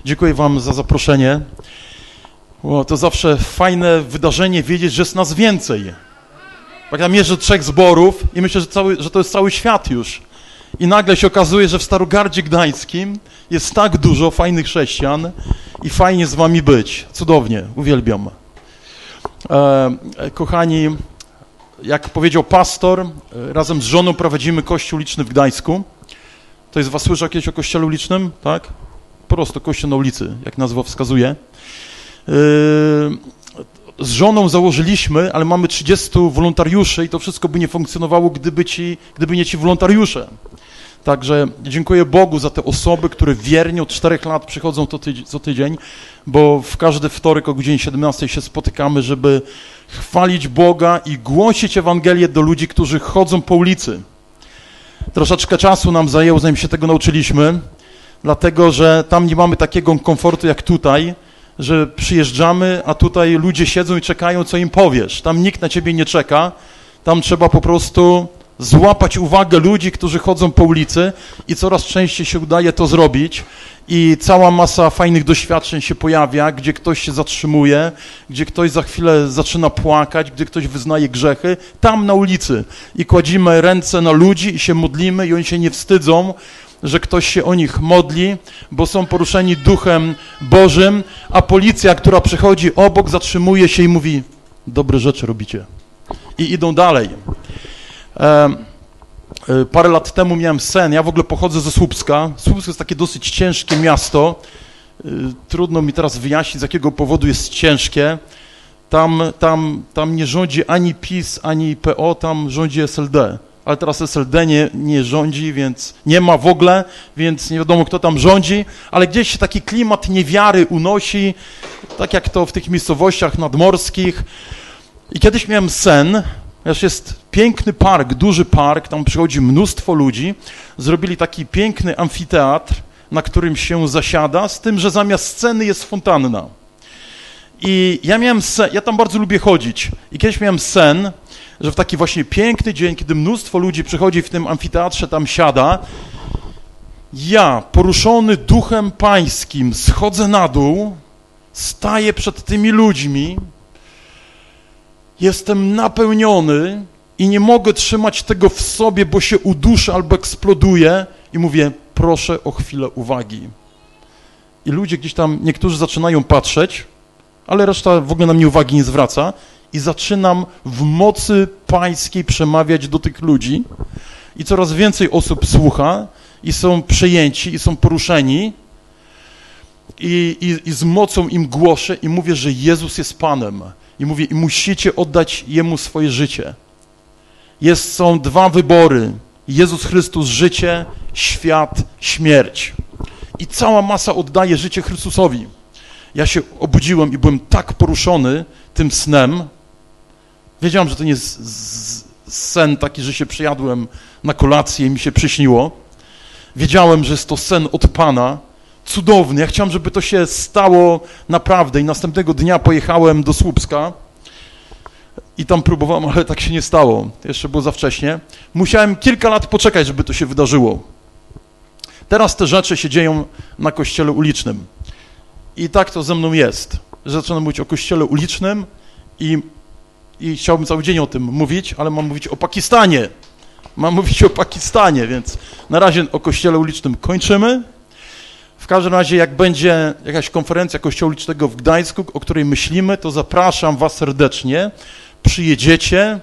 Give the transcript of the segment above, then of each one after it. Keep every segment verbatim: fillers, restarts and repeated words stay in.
Dziękuję wam za zaproszenie. O, to zawsze fajne wydarzenie wiedzieć, że jest nas więcej. Tak ja mierzę trzech zborów i myślę, że, cały, że to jest cały świat już. I nagle się okazuje, że w Starogardzie Gdańskim jest tak dużo fajnych chrześcijan i fajnie z wami być. Cudownie, uwielbiam. E, kochani, jak powiedział pastor, razem z żoną prowadzimy kościół uliczny w Gdańsku. Ktoś z was słyszał kiedyś o kościele ulicznym? Tak? Po prostu kościół na ulicy, jak nazwa wskazuje. Z żoną założyliśmy, ale mamy trzydziestu wolontariuszy i to wszystko by nie funkcjonowało, gdyby, ci, gdyby nie ci wolontariusze. Także dziękuję Bogu za te osoby, które wiernie od czterech lat przychodzą co tydzień, co tydzień, bo w każdy wtorek o godzinie siedemnastej się spotykamy, żeby chwalić Boga i głosić Ewangelię do ludzi, którzy chodzą po ulicy. Troszeczkę czasu nam zajęło, zanim się tego nauczyliśmy, dlatego że tam nie mamy takiego komfortu jak tutaj, że przyjeżdżamy, a tutaj ludzie siedzą i czekają, co im powiesz. Tam nikt na ciebie nie czeka, tam trzeba po prostu złapać uwagę ludzi, którzy chodzą po ulicy i coraz częściej się udaje to zrobić i cała masa fajnych doświadczeń się pojawia, gdzie ktoś się zatrzymuje, gdzie ktoś za chwilę zaczyna płakać, gdzie ktoś wyznaje grzechy, tam na ulicy i kładzimy ręce na ludzi i się modlimy i oni się nie wstydzą, że ktoś się o nich modli, bo są poruszeni Duchem Bożym, a policja, która przychodzi obok, zatrzymuje się i mówi, dobre rzeczy robicie. I idą dalej. E, e, parę lat temu miałem sen, ja w ogóle pochodzę ze Słupska. Słupsk jest takie dosyć ciężkie miasto. E, trudno mi teraz wyjaśnić, z jakiego powodu jest ciężkie. Tam, tam, tam nie rządzi ani PiS, ani P O, tam rządzi S L D. Ale teraz S L D nie, nie rządzi, więc nie ma w ogóle, więc nie wiadomo, kto tam rządzi, ale gdzieś się taki klimat niewiary unosi, tak jak to w tych miejscowościach nadmorskich. I kiedyś miałem sen, już jest piękny park, duży park, tam przychodzi mnóstwo ludzi, zrobili taki piękny amfiteatr, na którym się zasiada, z tym, że zamiast sceny jest fontanna. I ja miałem sen, ja tam bardzo lubię chodzić, i kiedyś miałem sen, że w taki właśnie piękny dzień, kiedy mnóstwo ludzi przychodzi w tym amfiteatrze, tam siada, ja, poruszony Duchem Pańskim, schodzę na dół, staję przed tymi ludźmi, jestem napełniony i nie mogę trzymać tego w sobie, bo się uduszę albo eksploduję i mówię, proszę o chwilę uwagi. I ludzie gdzieś tam, niektórzy zaczynają patrzeć, ale reszta w ogóle na mnie uwagi nie zwraca. I zaczynam w mocy Pańskiej przemawiać do tych ludzi i coraz więcej osób słucha i są przejęci i są poruszeni i, i, i z mocą im głoszę i mówię, że Jezus jest Panem i mówię, i musicie oddać Jemu swoje życie. Jest, są dwa wybory, Jezus Chrystus, życie, świat, śmierć i cała masa oddaje życie Chrystusowi. Ja się obudziłem i byłem tak poruszony tym snem. Wiedziałem, że to nie jest sen taki, że się przyjadłem na kolację i mi się przyśniło. Wiedziałem, że jest to sen od Pana, cudowny. Ja chciałem, żeby to się stało naprawdę i następnego dnia pojechałem do Słupska i tam próbowałem, ale tak się nie stało. Jeszcze było za wcześnie. Musiałem kilka lat poczekać, żeby to się wydarzyło. Teraz te rzeczy się dzieją na kościele ulicznym. I tak to ze mną jest, że zaczynam mówić o kościele ulicznym i, i chciałbym cały dzień o tym mówić, ale mam mówić o Pakistanie. Mam mówić o Pakistanie, więc na razie o kościele ulicznym kończymy. W każdym razie, jak będzie jakaś konferencja kościoła ulicznego w Gdańsku, o której myślimy, to zapraszam was serdecznie. Przyjedziecie,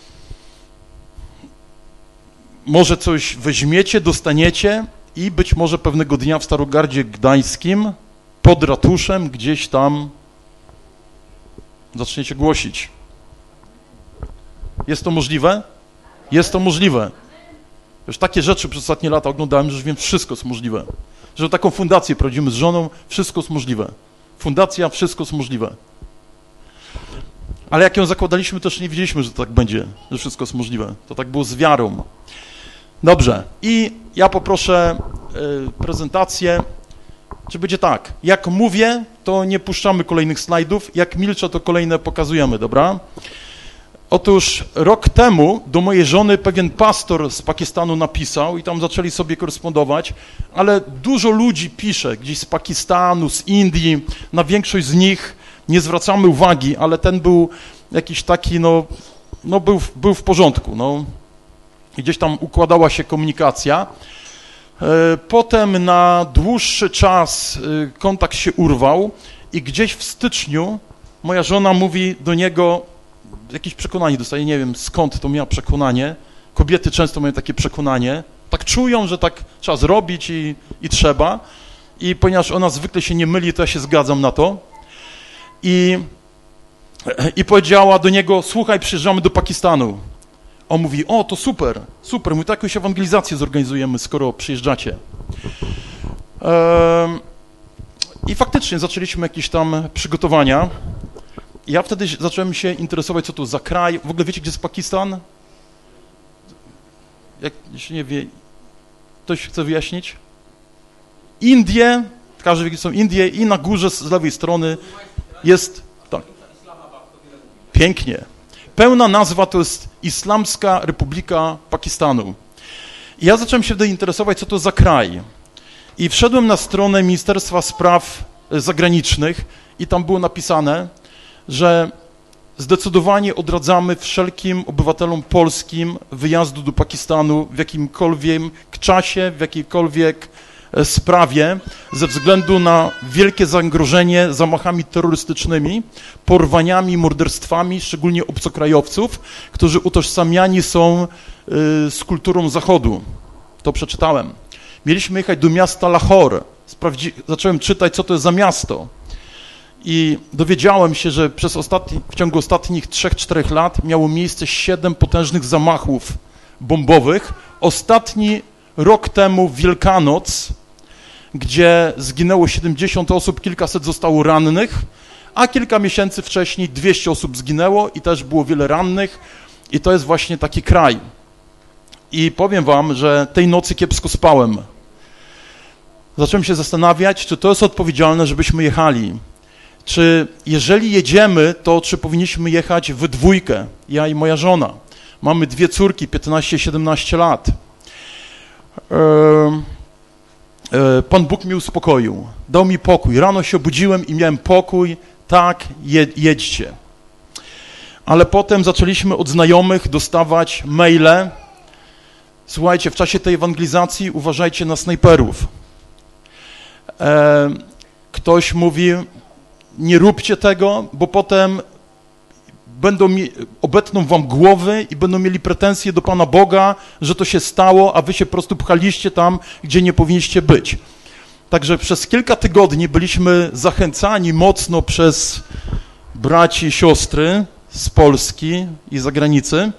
może coś weźmiecie, dostaniecie i być może pewnego dnia w Starogardzie Gdańskim pod ratuszem gdzieś tam zaczniecie głosić. Jest to możliwe? Jest to możliwe. Już takie rzeczy przez ostatnie lata oglądałem, że już wiem, wszystko jest możliwe. Że taką fundację prowadzimy z żoną, wszystko jest możliwe. Fundacja, wszystko jest możliwe. Ale jak ją zakładaliśmy, też nie wiedzieliśmy, że to tak będzie, że wszystko jest możliwe. To tak było z wiarą. Dobrze. I ja poproszę y, prezentację. Czy będzie tak, jak mówię, to nie puszczamy kolejnych slajdów, jak milczę, to kolejne pokazujemy, dobra? Otóż rok temu do mojej żony pewien pastor z Pakistanu napisał i tam zaczęli sobie korespondować, ale dużo ludzi pisze gdzieś z Pakistanu, z Indii, na większość z nich nie zwracamy uwagi, ale ten był jakiś taki, no, no był, był w porządku, no. I gdzieś tam układała się komunikacja. Potem na dłuższy czas kontakt się urwał i gdzieś w styczniu moja żona mówi do niego, jakieś przekonanie dostaje, nie wiem skąd to miała przekonanie. Kobiety często mają takie przekonanie, tak czują, że tak trzeba zrobić i, i trzeba. I ponieważ ona zwykle się nie myli, to ja się zgadzam na to. I, i powiedziała do niego, słuchaj, przyjeżdżamy do Pakistanu. On mówi, o, to super, super, my tak jakąś ewangelizację zorganizujemy, skoro przyjeżdżacie. Ehm, I faktycznie zaczęliśmy jakieś tam przygotowania. Ja wtedy zacząłem się interesować, co to za kraj. W ogóle wiecie, gdzie jest Pakistan? Jak jeśli nie wie, ktoś chce wyjaśnić? Indie, każdy wie, gdzie są Indie i na górze z lewej strony jest, tak, pięknie. Pełna nazwa to jest Islamska Republika Pakistanu. I ja zacząłem się wtedy interesować, co to za kraj. I wszedłem na stronę Ministerstwa Spraw Zagranicznych i tam było napisane, że zdecydowanie odradzamy wszelkim obywatelom polskim wyjazdu do Pakistanu w jakimkolwiek czasie, w jakiejkolwiek sprawie ze względu na wielkie zagrożenie zamachami terrorystycznymi, porwaniami, morderstwami, szczególnie obcokrajowców, którzy utożsamiani są y, z kulturą Zachodu. To przeczytałem. Mieliśmy jechać do miasta Lahore. Sprawdzi- zacząłem czytać, co to jest za miasto. I dowiedziałem się, że przez ostatni, w ciągu ostatnich trzech czterech lat miało miejsce siedem potężnych zamachów bombowych. Ostatni rok temu w Wielkanoc, gdzie zginęło siedemdziesiąt osób, kilkaset zostało rannych, a kilka miesięcy wcześniej dwieście osób zginęło i też było wiele rannych. I to jest właśnie taki kraj. I powiem wam, że tej nocy kiepsko spałem. Zacząłem się zastanawiać, czy to jest odpowiedzialne, żebyśmy jechali. Czy jeżeli jedziemy, to czy powinniśmy jechać we dwójkę, ja i moja żona. Mamy dwie córki, piętnaście siedemnaście lat. Pan Bóg mnie uspokoił, dał mi pokój. Rano się obudziłem i miałem pokój, tak, jedźcie. Ale potem zaczęliśmy od znajomych dostawać maile. Słuchajcie, w czasie tej ewangelizacji uważajcie na snajperów. Ktoś mówi, nie róbcie tego, bo potem będą mi, obetną wam głowy i będą mieli pretensje do Pana Boga, że to się stało, a wy się po prostu pchaliście tam, gdzie nie powinniście być. Także przez kilka tygodni byliśmy zachęcani mocno przez braci i siostry z Polski i z zagranicy.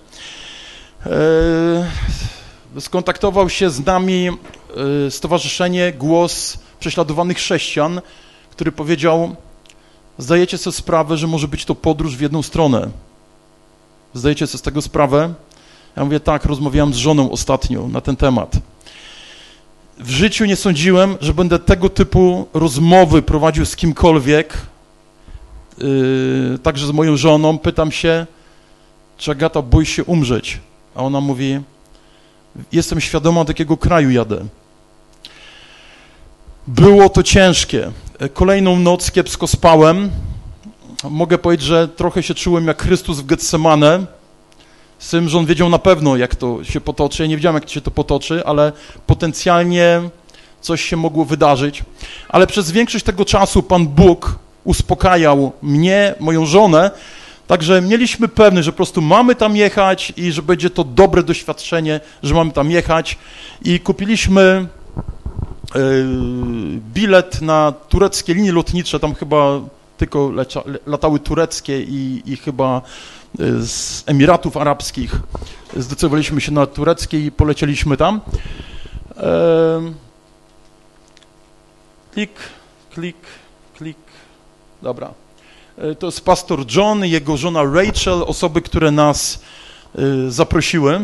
Skontaktował się z nami Stowarzyszenie Głos Prześladowanych Chrześcijan, który powiedział, zdajecie sobie sprawę, że może być to podróż w jedną stronę. Zdajecie sobie z tego sprawę? Ja mówię, tak, rozmawiałem z żoną ostatnio na ten temat. W życiu nie sądziłem, że będę tego typu rozmowy prowadził z kimkolwiek, yy, także z moją żoną. Pytam się, czy Agata boi się umrzeć? A ona mówi, jestem świadoma, do jakiego kraju jadę. Było to ciężkie. Kolejną noc kiepsko spałem. Mogę powiedzieć, że trochę się czułem jak Chrystus w Getsemane. Z tym, że on wiedział na pewno, jak to się potoczy. Ja nie wiedziałem, jak się to potoczy, ale potencjalnie coś się mogło wydarzyć. Ale przez większość tego czasu Pan Bóg uspokajał mnie, moją żonę, także mieliśmy pewność, że po prostu mamy tam jechać i że będzie to dobre doświadczenie, że mamy tam jechać. I kupiliśmy bilet na tureckie linie lotnicze, tam chyba tylko lecia, latały tureckie i, i chyba z Emiratów Arabskich. Zdecydowaliśmy się na tureckie i polecieliśmy tam. Klik, klik, klik. Dobra. To jest pastor John, jego żona Rachel, osoby, które nas zaprosiły.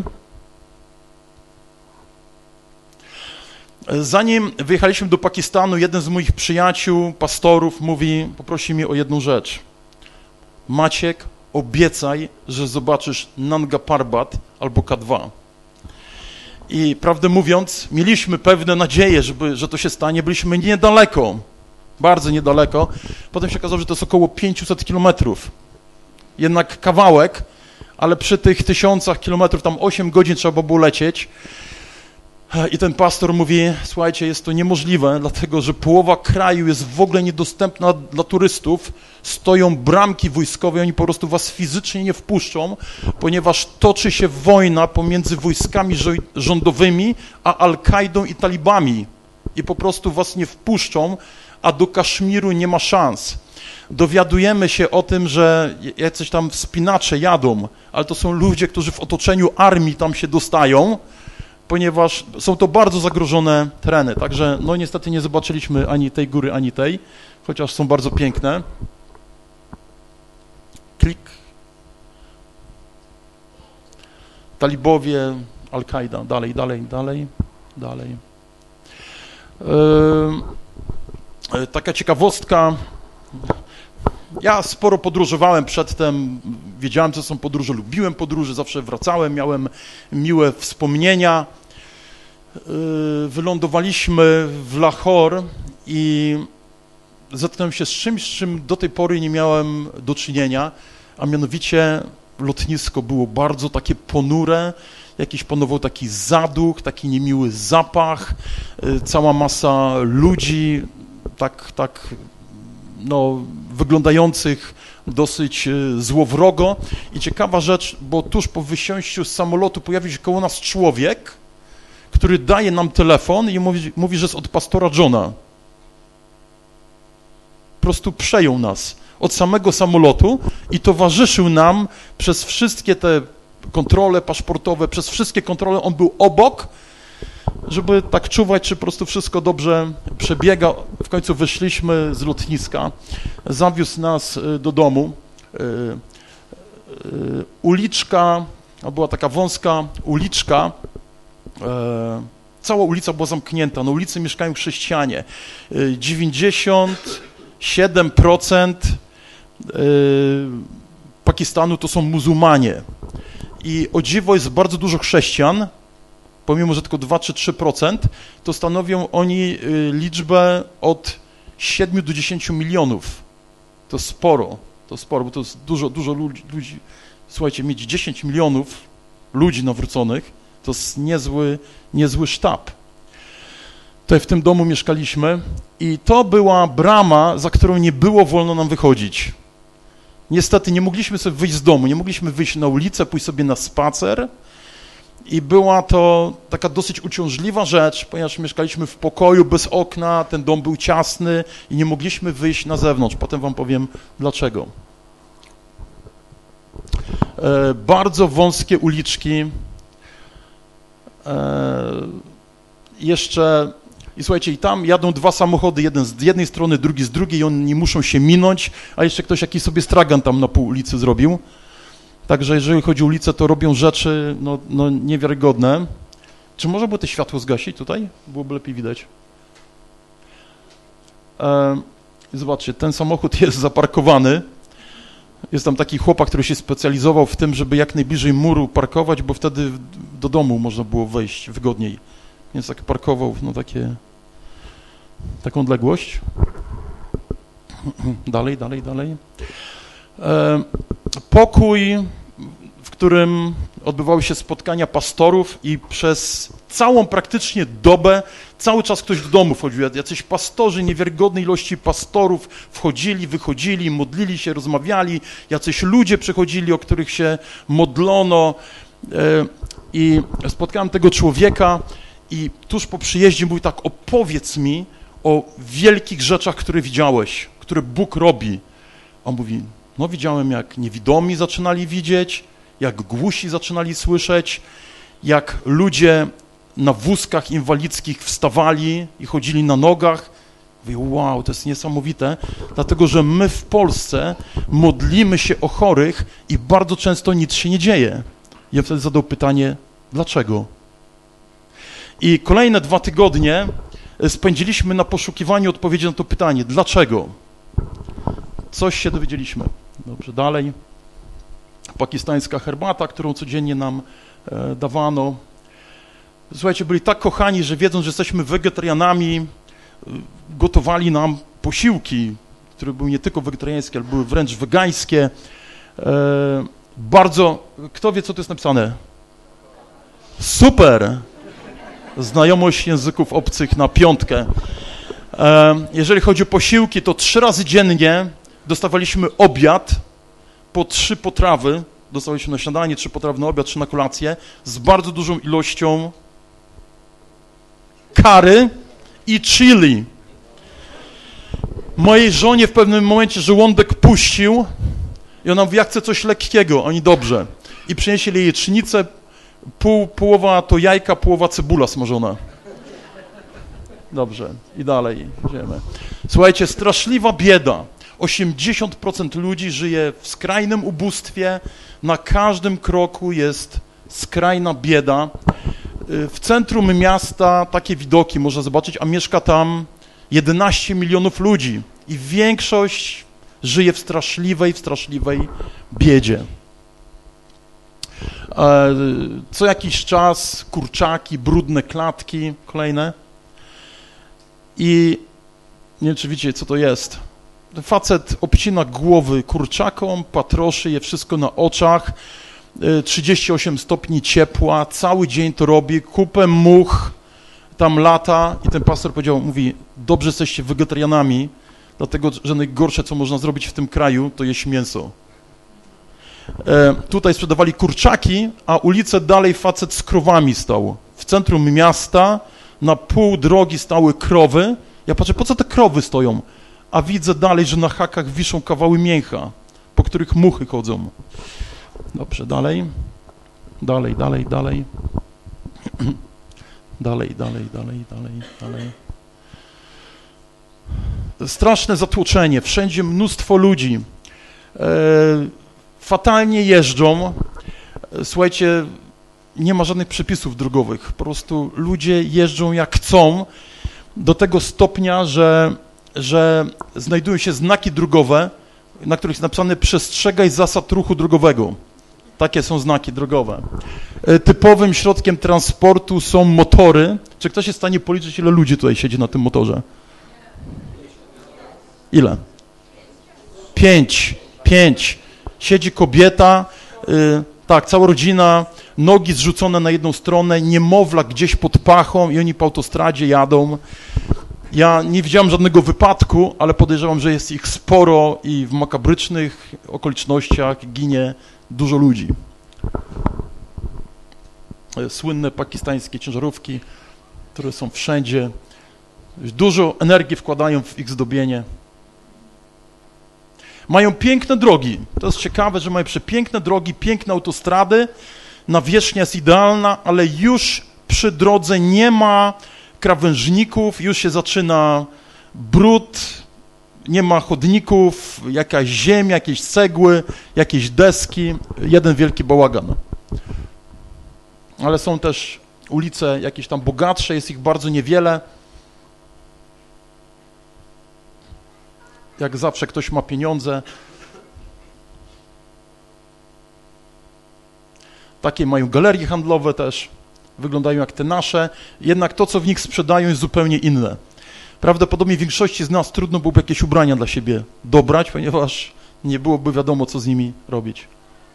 Zanim wyjechaliśmy do Pakistanu, jeden z moich przyjaciół, pastorów, mówi, poprosi mnie o jedną rzecz. Maciek, obiecaj, że zobaczysz Nanga Parbat albo K dwa. I prawdę mówiąc, mieliśmy pewne nadzieje, żeby, że to się stanie, byliśmy niedaleko, bardzo niedaleko. Potem się okazało, że to jest około pięćset kilometrów. Jednak kawałek, ale przy tych tysiącach kilometrów, tam osiem godzin trzeba było lecieć. I ten pastor mówi, słuchajcie, jest to niemożliwe, dlatego że połowa kraju jest w ogóle niedostępna dla turystów. Stoją bramki wojskowe, oni po prostu was fizycznie nie wpuszczą, ponieważ toczy się wojna pomiędzy wojskami rządowymi a Al-Kaidą i talibami. I po prostu was nie wpuszczą, a do Kaszmiru nie ma szans. Dowiadujemy się o tym, że jacyś tam wspinacze jadą, ale to są ludzie, którzy w otoczeniu armii tam się dostają, ponieważ są to bardzo zagrożone tereny. Także no niestety nie zobaczyliśmy ani tej góry, ani tej, chociaż są bardzo piękne. Klik. Talibowie, Al-Kaida, dalej, dalej, dalej, dalej. Yy, taka ciekawostka. Ja sporo podróżowałem przedtem, wiedziałem, co są podróże, lubiłem podróże, zawsze wracałem, miałem miłe wspomnienia. Wylądowaliśmy w Lahore i zetknąłem się z czymś, z czym do tej pory nie miałem do czynienia, a mianowicie lotnisko było bardzo takie ponure, jakiś panował taki zaduch, taki niemiły zapach, cała masa ludzi, tak, tak, no, wyglądających dosyć złowrogo. I ciekawa rzecz, bo tuż po wysiąściu z samolotu pojawił się koło nas człowiek, który daje nam telefon i mówi, mówi, że jest od pastora Johna. Po prostu przejął nas od samego samolotu i towarzyszył nam przez wszystkie te kontrole paszportowe, przez wszystkie kontrole. On był obok, żeby tak czuwać, czy po prostu wszystko dobrze przebiega. W końcu wyszliśmy z lotniska, zawiózł nas do domu. Uliczka, była taka wąska uliczka, cała ulica była zamknięta, na ulicy mieszkają chrześcijanie. dziewięćdziesiąt siedem procent Pakistanu to są muzułmanie i o dziwo jest bardzo dużo chrześcijan, pomimo że tylko dwa czy trzy procent, to stanowią oni liczbę od siedmiu do dziesięciu milionów. To sporo, to sporo, bo to jest dużo, dużo ludzi, ludzi. Słuchajcie, mieć dziesięć milionów ludzi nawróconych, to jest niezły, niezły sztab. Tutaj w tym domu mieszkaliśmy i to była brama, za którą nie było wolno nam wychodzić. Niestety nie mogliśmy sobie wyjść z domu, nie mogliśmy wyjść na ulicę, pójść sobie na spacer i była to taka dosyć uciążliwa rzecz, ponieważ mieszkaliśmy w pokoju bez okna, ten dom był ciasny i nie mogliśmy wyjść na zewnątrz. Potem wam powiem dlaczego. E, bardzo wąskie uliczki. E, jeszcze, i słuchajcie, i tam jadą dwa samochody, jeden z jednej strony, drugi z drugiej, i oni muszą się minąć, a jeszcze ktoś jakiś sobie stragan tam na pół ulicy zrobił. Także jeżeli chodzi o ulicę, to robią rzeczy no, no niewiarygodne. Czy można było te światło zgasić tutaj? Byłoby lepiej widać. E, zobaczcie, ten samochód jest zaparkowany. Jest tam taki chłopak, który się specjalizował w tym, żeby jak najbliżej muru parkować, bo wtedy do domu można było wejść wygodniej. Więc tak parkował no takie, taką odległość. Dalej, dalej, dalej. E, pokój, w którym odbywały się spotkania pastorów i przez całą praktycznie dobę cały czas ktoś do domu wchodził. Jacyś pastorzy, niewiarygodnej ilości pastorów wchodzili, wychodzili, modlili się, rozmawiali. Jacyś ludzie przychodzili, o których się modlono. I spotkałem tego człowieka i tuż po przyjeździe mówił tak, opowiedz mi o wielkich rzeczach, które widziałeś, które Bóg robi. A on mówi, no widziałem, jak niewidomi zaczynali widzieć, jak głusi zaczynali słyszeć, jak ludzie na wózkach inwalidzkich wstawali i chodzili na nogach. Mówię, wow, to jest niesamowite, dlatego że my w Polsce modlimy się o chorych i bardzo często nic się nie dzieje. Ja wtedy zadał pytanie, dlaczego? I kolejne dwa tygodnie spędziliśmy na poszukiwaniu odpowiedzi na to pytanie, dlaczego? Coś się dowiedzieliśmy. Dobrze, dalej. pakistańska herbata, którą codziennie nam e, dawano. Słuchajcie, byli tak kochani, że wiedząc, że jesteśmy wegetarianami, e, gotowali nam posiłki, które były nie tylko wegetariańskie, ale były wręcz wegańskie. E, bardzo... Kto wie, co tu jest napisane? Super! Znajomość języków obcych na piątkę. E, jeżeli chodzi o posiłki, to trzy razy dziennie dostawaliśmy obiad, po trzy potrawy, dostawaliśmy na śniadanie, trzy potrawy na obiad, trzy na kolację, z bardzo dużą ilością curry i chili. Mojej żonie w pewnym momencie żołądek puścił i ona mówi, ja chcę coś lekkiego, oni dobrze. I przynieśli jajecznicę, pół, połowa to jajka, połowa cebula smażona. Dobrze, i dalej idziemy. Słuchajcie, straszliwa bieda. osiemdziesiąt procent ludzi żyje w skrajnym ubóstwie, na każdym kroku jest skrajna bieda. W centrum miasta takie widoki można zobaczyć, a mieszka tam jedenaście milionów ludzi i większość żyje w straszliwej, w straszliwej biedzie. Co jakiś czas kurczaki, brudne klatki, kolejne. I nie wiem, czy wiecie, co to jest. Facet obcina głowy kurczakom, patroszy je wszystko na oczach, trzydzieści osiem stopni ciepła, cały dzień to robi, kupę much tam lata i ten pastor powiedział, mówi, dobrze jesteście wegetarianami, dlatego, że najgorsze, co można zrobić w tym kraju, to jeść mięso. E, tutaj sprzedawali kurczaki, a ulicę dalej facet z krowami stał. W centrum miasta na pół drogi stały krowy. Ja patrzę, po co te krowy stoją? A widzę dalej, że na hakach wiszą kawały mięcha, po których muchy chodzą. Dobrze, dalej. Dalej, dalej, dalej. Dalej, dalej, dalej, dalej, dalej. Straszne zatłoczenie, wszędzie mnóstwo ludzi. E, fatalnie jeżdżą. Słuchajcie, nie ma żadnych przepisów drogowych. Po prostu ludzie jeżdżą jak chcą, do tego stopnia, że, że znajdują się znaki drogowe, na których jest napisane przestrzegaj zasad ruchu drogowego. Takie są znaki drogowe. Typowym środkiem transportu są motory. Czy ktoś jest w stanie policzyć, ile ludzi tutaj siedzi na tym motorze? Ile? Pięć. Pięć. Siedzi kobieta, y, tak, cała rodzina, nogi zrzucone na jedną stronę, niemowlak gdzieś pod pachą i oni po autostradzie jadą. Ja nie widziałem żadnego wypadku, ale podejrzewam, że jest ich sporo i w makabrycznych okolicznościach ginie dużo ludzi. Słynne pakistańskie ciężarówki, które są wszędzie. Dużo energii wkładają w ich zdobienie. Mają piękne drogi. To jest ciekawe, że mają przepiękne drogi, piękne autostrady. Nawierzchnia jest idealna, ale już przy drodze nie ma krawężników, już się zaczyna brud, nie ma chodników, jakaś ziemia, jakieś cegły, jakieś deski, jeden wielki bałagan. Ale są też ulice jakieś tam bogatsze, jest ich bardzo niewiele. Jak zawsze ktoś ma pieniądze. Takie mają galerie handlowe też, wyglądają jak te nasze, jednak to, co w nich sprzedają, jest zupełnie inne. Prawdopodobnie większości z nas trudno byłoby jakieś ubrania dla siebie dobrać, ponieważ nie byłoby wiadomo, co z nimi robić.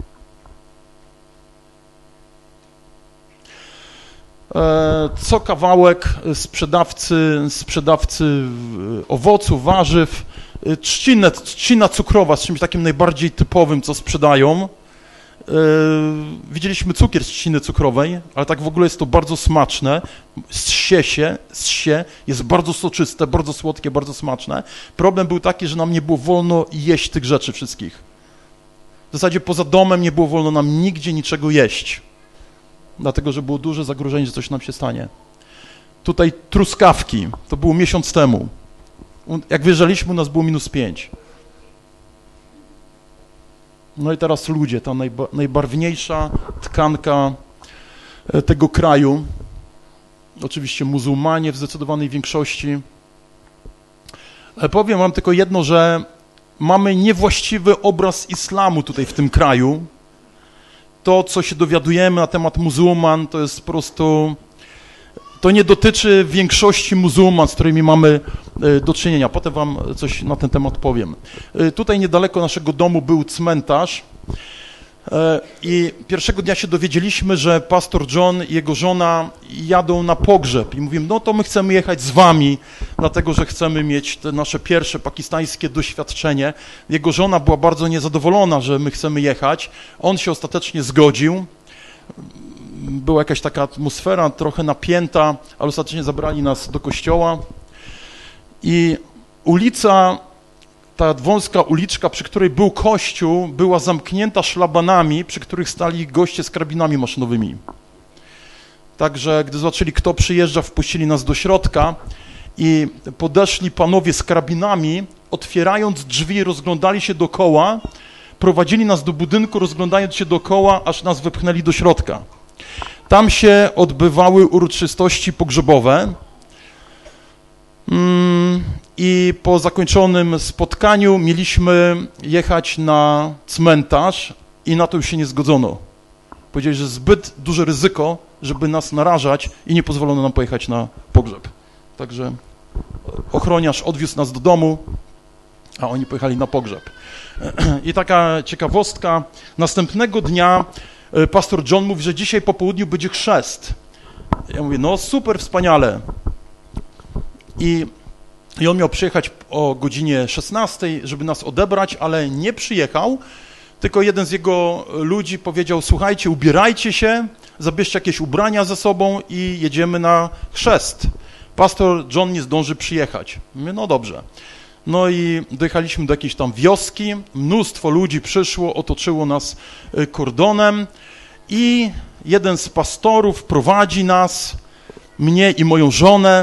Co kawałek sprzedawcy, sprzedawcy owoców, warzyw, trzcinę, trzcina cukrowa z czymś takim najbardziej typowym, co sprzedają. Widzieliśmy cukier z trzciny cukrowej, ale tak w ogóle jest to bardzo smaczne, zsie się, zsie, jest bardzo soczyste, bardzo słodkie, bardzo smaczne. Problem był taki, że nam nie było wolno jeść tych rzeczy wszystkich. W zasadzie poza domem nie było wolno nam nigdzie niczego jeść, dlatego, że było duże zagrożenie, że coś nam się stanie. Tutaj truskawki, to było miesiąc temu. Jak wyjeżdżaliśmy, u nas było minus pięć. No i teraz ludzie, ta najba, najbarwniejsza tkanka tego kraju, oczywiście muzułmanie w zdecydowanej większości. Ale powiem wam tylko jedno, że mamy niewłaściwy obraz islamu tutaj w tym kraju. to, co się dowiadujemy na temat muzułman, to jest po prostu... To nie dotyczy większości muzułman, z którymi mamy do czynienia. Potem wam coś na ten temat powiem. Tutaj niedaleko naszego domu był cmentarz i pierwszego dnia się dowiedzieliśmy, że pastor John i jego żona jadą na pogrzeb i mówimy, no to my chcemy jechać z wami, dlatego że chcemy mieć te nasze pierwsze pakistańskie doświadczenie. Jego żona była bardzo niezadowolona, że my chcemy jechać. On się ostatecznie zgodził. Była jakaś taka atmosfera trochę napięta, ale ostatecznie zabrali nas do kościoła i ulica, ta wąska uliczka, przy której był kościół, była zamknięta szlabanami, przy których stali goście z karabinami maszynowymi. Także gdy zobaczyli, kto przyjeżdża, wpuścili nas do środka i podeszli panowie z karabinami, otwierając drzwi, rozglądali się dookoła, prowadzili nas do budynku, rozglądając się dookoła, aż nas wepchnęli do środka. Tam się odbywały uroczystości pogrzebowe i po zakończonym spotkaniu mieliśmy jechać na cmentarz i na to już się nie zgodzono. Powiedzieli, że zbyt duże ryzyko, żeby nas narażać i nie pozwolono nam pojechać na pogrzeb. Także ochroniarz odwiózł nas do domu, a oni pojechali na pogrzeb. I taka ciekawostka, następnego dnia pastor John mówi, że dzisiaj po południu będzie chrzest. Ja mówię, no super, wspaniale. I, I on miał przyjechać o godzinie szesnastej, żeby nas odebrać, ale nie przyjechał, tylko jeden z jego ludzi powiedział, słuchajcie, ubierajcie się, zabierzcie jakieś ubrania ze sobą i jedziemy na chrzest. Pastor John nie zdąży przyjechać. Mówię, no dobrze. No i dojechaliśmy do jakiejś tam wioski, mnóstwo ludzi przyszło, otoczyło nas kordonem i jeden z pastorów prowadzi nas, mnie i moją żonę.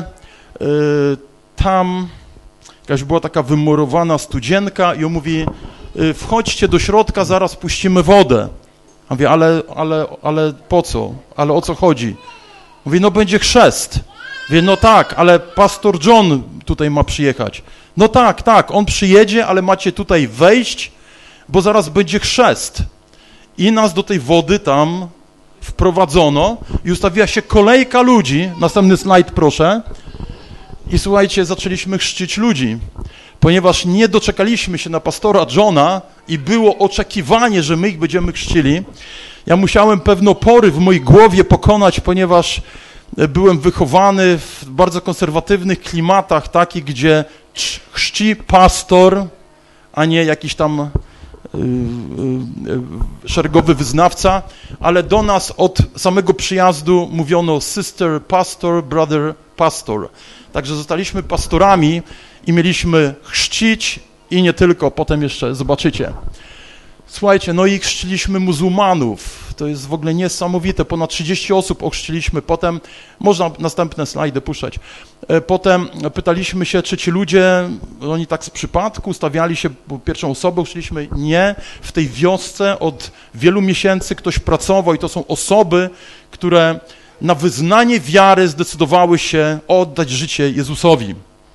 Tam jakaś była taka wymurowana studzienka i on mówi, wchodźcie do środka, zaraz puścimy wodę. A mówię, ale, ale, ale po co? Ale o co chodzi? Mówi, no będzie chrzest. Mówię, no tak, ale pastor John tutaj ma przyjechać. No tak, tak, on przyjedzie, ale macie tutaj wejść, bo zaraz będzie chrzest. I nas do tej wody tam wprowadzono i ustawiła się kolejka ludzi. Następny slajd, proszę. I słuchajcie, zaczęliśmy chrzcić ludzi, ponieważ nie doczekaliśmy się na pastora Johna i było oczekiwanie, że my ich będziemy chrzcili. Ja musiałem pewne opory w mojej głowie pokonać, ponieważ byłem wychowany w bardzo konserwatywnych klimatach, takich, gdzie chrzci pastor, a nie jakiś tam y, y, szeregowy wyznawca, ale do nas od samego przyjazdu mówiono sister pastor, brother pastor. Także zostaliśmy pastorami i mieliśmy chrzcić i nie tylko, potem jeszcze zobaczycie. Słuchajcie, no i chrzciliśmy muzułmanów. To jest w ogóle niesamowite. Ponad trzydzieści osób ochrzciliśmy. Potem, można następne slajdy puszczać. Potem pytaliśmy się, czy ci ludzie, oni tak z przypadku stawiali się po pierwszą osobę, ochrzciliśmy. Nie. W tej wiosce od wielu miesięcy ktoś pracował i to są osoby, które na wyznanie wiary zdecydowały się oddać życie Jezusowi.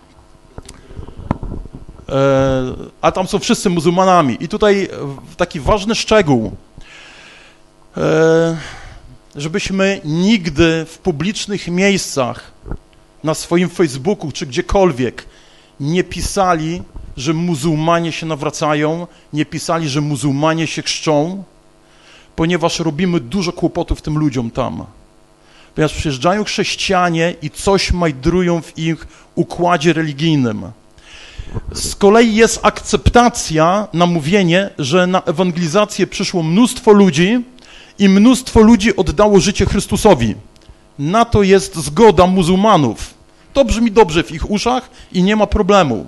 A tam są wszyscy muzułmanami. I tutaj taki ważny szczegół, żebyśmy nigdy w publicznych miejscach, na swoim Facebooku czy gdziekolwiek nie pisali, że muzułmanie się nawracają, nie pisali, że muzułmanie się chrzczą, ponieważ robimy dużo kłopotów tym ludziom tam. Ponieważ przyjeżdżają chrześcijanie i coś majdrują w ich układzie religijnym. Z kolei jest akceptacja na mówienie, że na ewangelizację przyszło mnóstwo ludzi i mnóstwo ludzi oddało życie Chrystusowi. Na to jest zgoda muzułmanów. To brzmi dobrze w ich uszach i nie ma problemu.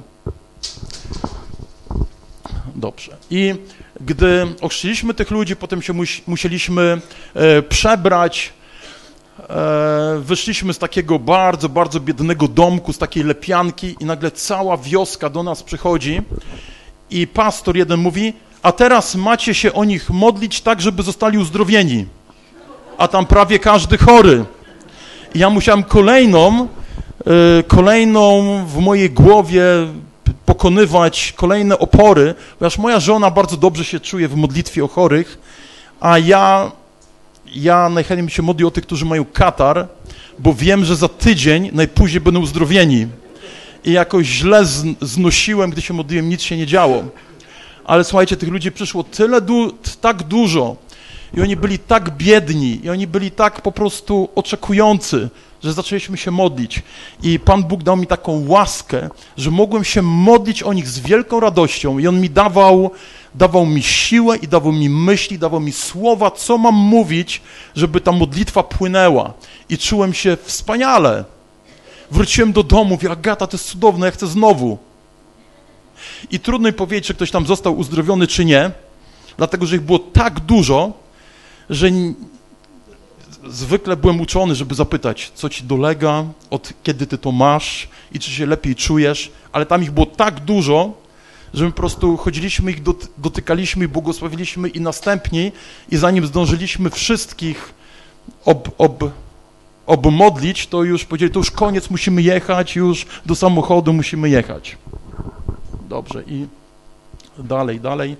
Dobrze. I gdy ochrzciliśmy tych ludzi, potem się musieliśmy e, przebrać. E, wyszliśmy z takiego bardzo, bardzo biednego domku, z takiej lepianki i nagle cała wioska do nas przychodzi i pastor jeden mówi, a teraz macie się o nich modlić tak, żeby zostali uzdrowieni. A tam prawie każdy chory. I ja musiałem kolejną, e, kolejną w mojej głowie pokonywać kolejne opory, ponieważ moja żona bardzo dobrze się czuje w modlitwie o chorych, a ja ja najchętniej bym się modlił o tych, którzy mają katar, bo wiem, że za tydzień najpóźniej będą uzdrowieni. I jakoś źle znosiłem, gdy się modliłem, nic się nie działo. Ale słuchajcie, tych ludzi przyszło tyle, du tak dużo i oni byli tak biedni i oni byli tak po prostu oczekujący, że zaczęliśmy się modlić. I Pan Bóg dał mi taką łaskę, że mogłem się modlić o nich z wielką radością i On mi dawał, dawał mi siłę i dawał mi myśli, dawał mi słowa, co mam mówić, żeby ta modlitwa płynęła. I czułem się wspaniale. Wróciłem do domu, mówię, Agata, to jest cudowne, ja chcę znowu. I trudno mi powiedzieć, czy ktoś tam został uzdrowiony, czy nie, dlatego, że ich było tak dużo, że zwykle byłem uczony, żeby zapytać, co ci dolega, od kiedy ty to masz i czy się lepiej czujesz, ale tam ich było tak dużo, że my po prostu chodziliśmy, ich dotykaliśmy i błogosławiliśmy i następnie, i zanim zdążyliśmy wszystkich ob, ob, obmodlić, to już powiedzieli, to już koniec, musimy jechać, już do samochodu musimy jechać. Dobrze, i dalej, dalej.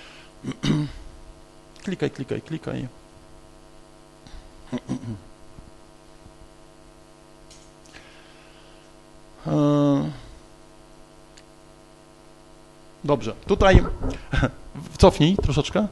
Klikaj, klikaj, klikaj. Dobrze, tutaj cofnij troszeczkę.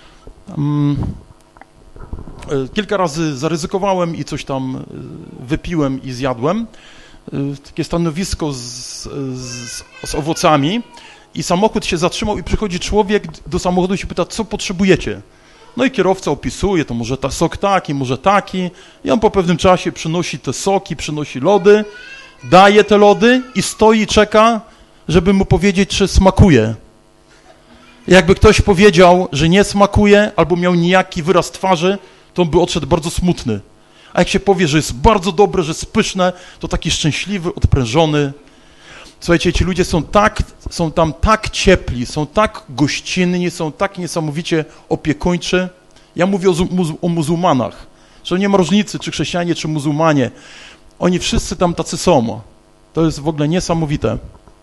Kilka razy zaryzykowałem i coś tam wypiłem i zjadłem. Takie stanowisko z, z, z owocami i samochód się zatrzymał i przychodzi człowiek do samochodu i się pyta, co potrzebujecie? No i kierowca opisuje, to może ta sok taki, może taki. I on po pewnym czasie przynosi te soki, przynosi lody, daje te lody i stoi i czeka, żeby mu powiedzieć, czy smakuje. Jakby ktoś powiedział, że nie smakuje albo miał nijaki wyraz twarzy, to on by odszedł bardzo smutny. A jak się powie, że jest bardzo dobre, że jest pyszne, to taki szczęśliwy, odprężony. Słuchajcie, ci ludzie są tak, są tam tak ciepli, są tak gościnni, są tak niesamowicie opiekuńczy. Ja mówię o, muzu o muzułmanach, że nie ma różnicy, czy chrześcijanie, czy muzułmanie. Oni wszyscy tam tacy są. To jest w ogóle niesamowite.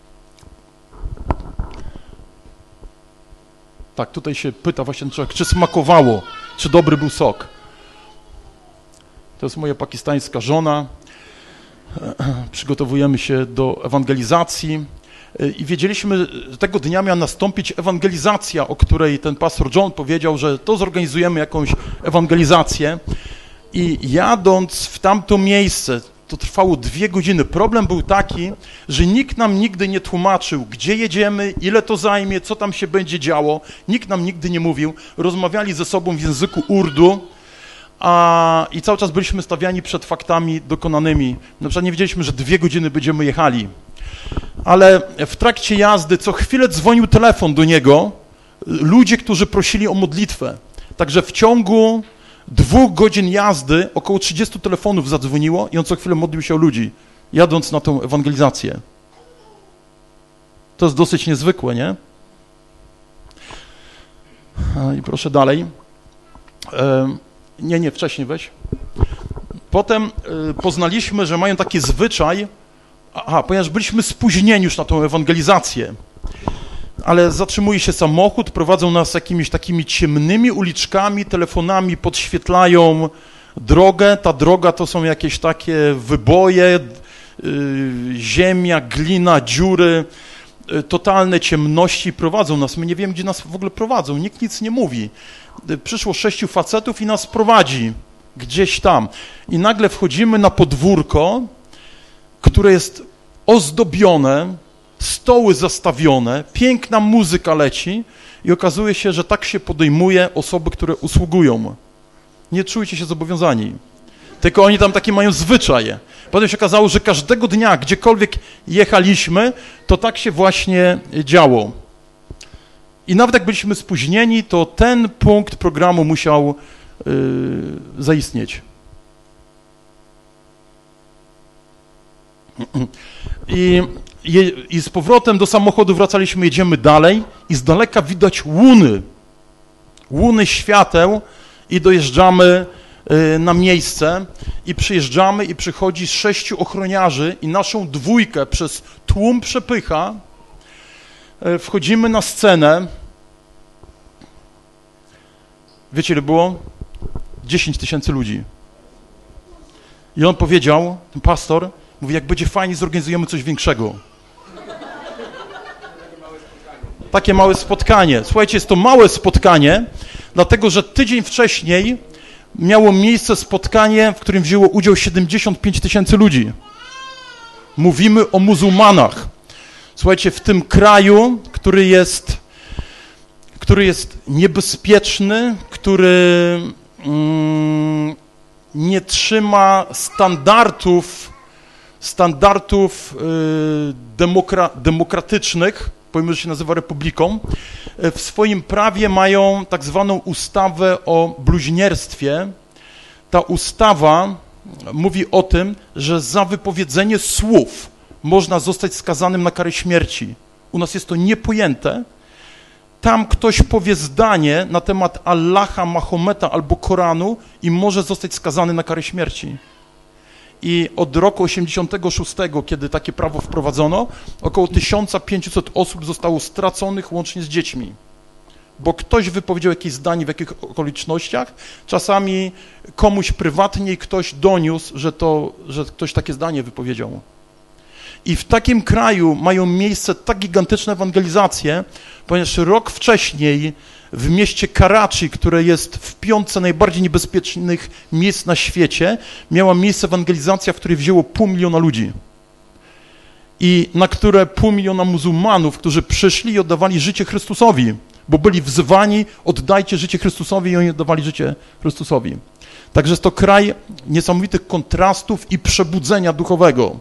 Tak, tutaj się pyta właśnie człowiek, czy smakowało, czy dobry był sok. To jest moja pakistańska żona. Przygotowujemy się do ewangelizacji i wiedzieliśmy, że tego dnia miała nastąpić ewangelizacja, o której ten pastor John powiedział, że to zorganizujemy jakąś ewangelizację. I jadąc w tamto miejsce, to trwało dwie godziny. Problem był taki, że nikt nam nigdy nie tłumaczył, gdzie jedziemy, ile to zajmie, co tam się będzie działo. Nikt nam nigdy nie mówił. Rozmawiali ze sobą w języku urdu. A, i cały czas byliśmy stawiani przed faktami dokonanymi. Na przykład nie wiedzieliśmy, że dwie godziny będziemy jechali. Ale w trakcie jazdy co chwilę dzwonił telefon do niego, ludzie, którzy prosili o modlitwę. Także w ciągu dwóch godzin jazdy około trzydziestu telefonów zadzwoniło i on co chwilę modlił się o ludzi, jadąc na tą ewangelizację. To jest dosyć niezwykłe, nie? I proszę dalej. Nie, nie, wcześniej weź. Potem y, poznaliśmy, że mają taki zwyczaj, aha, ponieważ byliśmy spóźnieni już na tą ewangelizację, ale zatrzymuje się samochód, prowadzą nas jakimiś takimi ciemnymi uliczkami, telefonami podświetlają drogę. Ta droga to są jakieś takie wyboje, y, ziemia, glina, dziury, y, totalne ciemności prowadzą nas. My nie wiemy, gdzie nas w ogóle prowadzą, nikt nic nie mówi. Przyszło sześciu facetów i nas prowadzi gdzieś tam. I nagle wchodzimy na podwórko, które jest ozdobione, stoły zastawione, piękna muzyka leci i okazuje się, że tak się podejmuje osoby, które usługują. Nie czujcie się zobowiązani. Tylko oni tam takie mają zwyczaje. Potem się okazało, że każdego dnia, gdziekolwiek jechaliśmy, to tak się właśnie działo. I nawet jak byliśmy spóźnieni, to ten punkt programu musiał yy, zaistnieć. I, je, I z powrotem do samochodu wracaliśmy, jedziemy dalej i z daleka widać łuny, łuny świateł i dojeżdżamy yy, na miejsce i przyjeżdżamy i przychodzi sześciu ochroniarzy i naszą dwójkę przez tłum przepycha. Wchodzimy na scenę. Wiecie, ile było? dziesięć tysięcy ludzi. I on powiedział, ten pastor, mówi, jak będzie fajnie, zorganizujemy coś większego. Takie małe spotkanie. Słuchajcie, jest to małe spotkanie, dlatego że tydzień wcześniej miało miejsce spotkanie, w którym wzięło udział siedemdziesiąt pięć tysięcy ludzi. Mówimy o muzułmanach. Słuchajcie, w tym kraju, który jest, który jest niebezpieczny, który mm, nie trzyma standardów, standardów y, demokra, demokratycznych, pomimo że się nazywa republiką, w swoim prawie mają tak zwaną ustawę o bluźnierstwie. Ta ustawa mówi o tym, że za wypowiedzenie słów można zostać skazanym na karę śmierci. U nas jest to niepojęte. Tam ktoś powie zdanie na temat Allaha, Mahometa albo Koranu i może zostać skazany na karę śmierci. I od roku osiemdziesiątego szóstego, kiedy takie prawo wprowadzono, około tysiąc pięćset osób zostało straconych łącznie z dziećmi. Bo ktoś wypowiedział jakieś zdanie w jakich okolicznościach, czasami komuś prywatnie ktoś doniósł, że, to, że ktoś takie zdanie wypowiedział. I w takim kraju mają miejsce tak gigantyczne ewangelizacje, ponieważ rok wcześniej w mieście Karachi, które jest w piątce najbardziej niebezpiecznych miejsc na świecie, miała miejsce ewangelizacja, w której wzięło pół miliona ludzi. I na które pół miliona muzułmanów, którzy przyszli i oddawali życie Chrystusowi, bo byli wzywani, oddajcie życie Chrystusowi i oni oddawali życie Chrystusowi. Także jest to kraj niesamowitych kontrastów i przebudzenia duchowego.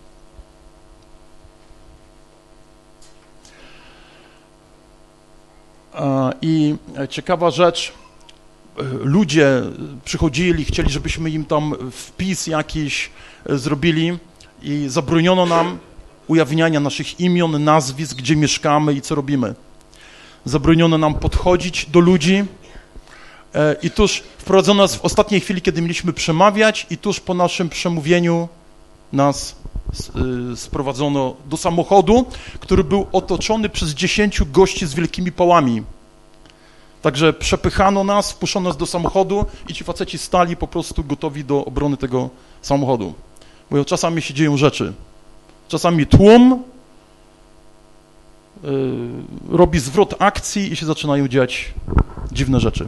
I ciekawa rzecz, ludzie przychodzili, chcieli, żebyśmy im tam wpis jakiś zrobili i zabroniono nam ujawniania naszych imion, nazwisk, gdzie mieszkamy i co robimy. Zabroniono nam podchodzić do ludzi i tuż wprowadzono nas w ostatniej chwili, kiedy mieliśmy przemawiać i tuż po naszym przemówieniu nas sprowadzono do samochodu, który był otoczony przez dziesięciu gości z wielkimi pałami. Także przepychano nas, wpuszczono nas do samochodu i ci faceci stali po prostu gotowi do obrony tego samochodu. Bo czasami się dzieją rzeczy. Czasami tłum yy, robi zwrot akcji i się zaczynają dziać dziwne rzeczy.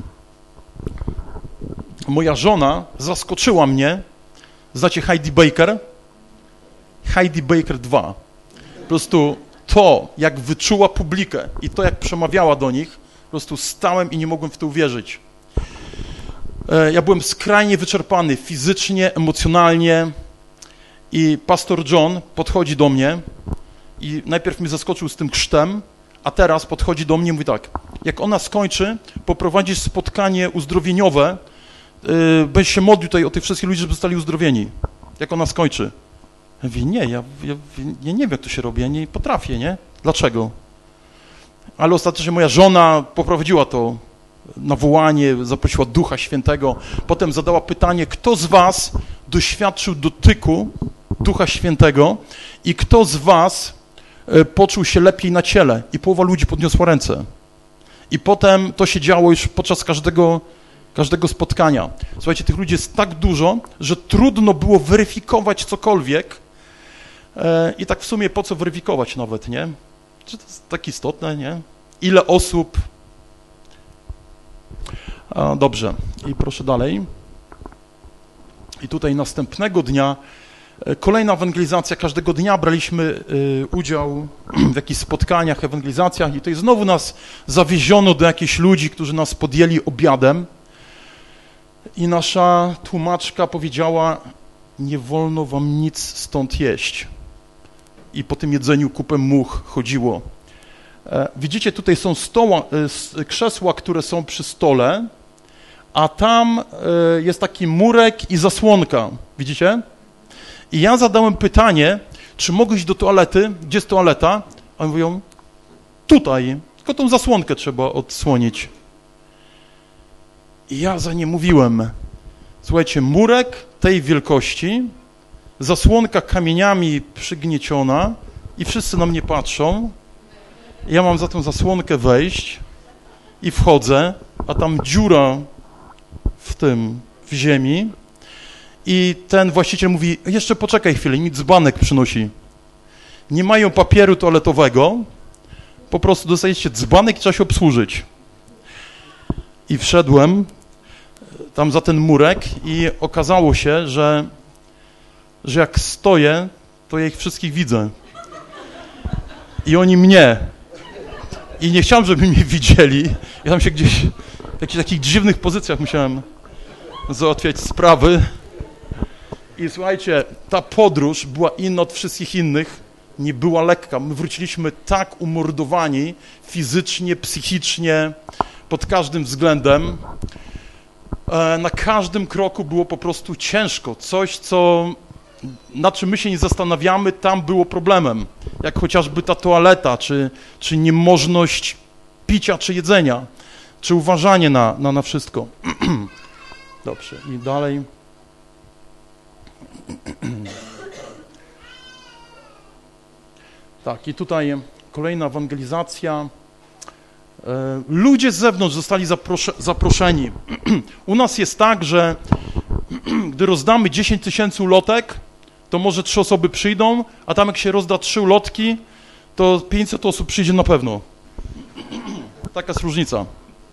Moja żona zaskoczyła mnie. Znacie Heidi Baker? Heidi Baker dwa. Po prostu to, jak wyczuła publikę i to, jak przemawiała do nich, po prostu stałem i nie mogłem w to uwierzyć. Ja byłem skrajnie wyczerpany fizycznie, emocjonalnie i pastor John podchodzi do mnie i najpierw mnie zaskoczył z tym chrztem, a teraz podchodzi do mnie i mówi tak, jak ona skończy, poprowadzisz spotkanie uzdrowieniowe, yy, będziesz się modlił tutaj o tych wszystkich ludzi, żeby zostali uzdrowieni. Jak ona skończy. Ja mówię, nie, ja, ja, ja nie wiem, jak to się robi, ja nie potrafię, nie? Dlaczego? Ale ostatecznie moja żona poprowadziła to nawołanie, zaprosiła Ducha Świętego, potem zadała pytanie, kto z was doświadczył dotyku Ducha Świętego i kto z was poczuł się lepiej na ciele? I połowa ludzi podniosła ręce. I potem to się działo już podczas każdego, każdego spotkania. Słuchajcie, tych ludzi jest tak dużo, że trudno było weryfikować cokolwiek i tak w sumie po co weryfikować nawet, nie? Czy to jest tak istotne, nie? Ile osób... A, dobrze, i proszę dalej. I tutaj następnego dnia, kolejna ewangelizacja, każdego dnia braliśmy y, udział w jakichś spotkaniach, ewangelizacjach i tutaj znowu nas zawieziono do jakichś ludzi, którzy nas podjęli obiadem i nasza tłumaczka powiedziała, nie wolno wam nic stąd jeść. I po tym jedzeniu kupę much chodziło. E, widzicie, tutaj są stoła, e, krzesła, które są przy stole, a tam e, jest taki murek i zasłonka. Widzicie? I ja zadałem pytanie, czy mogę iść do toalety? Gdzie jest toaleta? A oni mówią, tutaj, tylko tą zasłonkę trzeba odsłonić. I ja za nie mówiłem. Słuchajcie, murek tej wielkości, zasłonka kamieniami przygnieciona i wszyscy na mnie patrzą. Ja mam za tą zasłonkę wejść i wchodzę, a tam dziura w tym, w ziemi i ten właściciel mówi, jeszcze poczekaj chwilę, mi dzbanek przynosi. Nie mają papieru toaletowego, po prostu dostajecie dzbanek i trzeba się obsłużyć. I wszedłem tam za ten murek i okazało się, że, że jak stoję, to ja ich wszystkich widzę. I oni mnie. I nie chciałem, żeby mnie widzieli. Ja tam się gdzieś w jakichś takich dziwnych pozycjach musiałem załatwiać sprawy. I słuchajcie, ta podróż była inna od wszystkich innych. Nie była lekka. My wróciliśmy tak umordowani fizycznie, psychicznie, pod każdym względem. Na każdym kroku było po prostu ciężko. Coś, co, nad czym my się nie zastanawiamy, tam było problemem. Jak chociażby ta toaleta, czy, czy niemożność picia, czy jedzenia, czy uważanie na, na, na wszystko. Dobrze, i dalej. Tak, i tutaj kolejna ewangelizacja. Ludzie z zewnątrz zostali zaproszeni. U nas jest tak, że gdy rozdamy dziesięć tysięcy ulotek, to może trzy osoby przyjdą, a tam jak się rozda trzy ulotki, to pięćset osób przyjdzie na pewno. Taka jest różnica.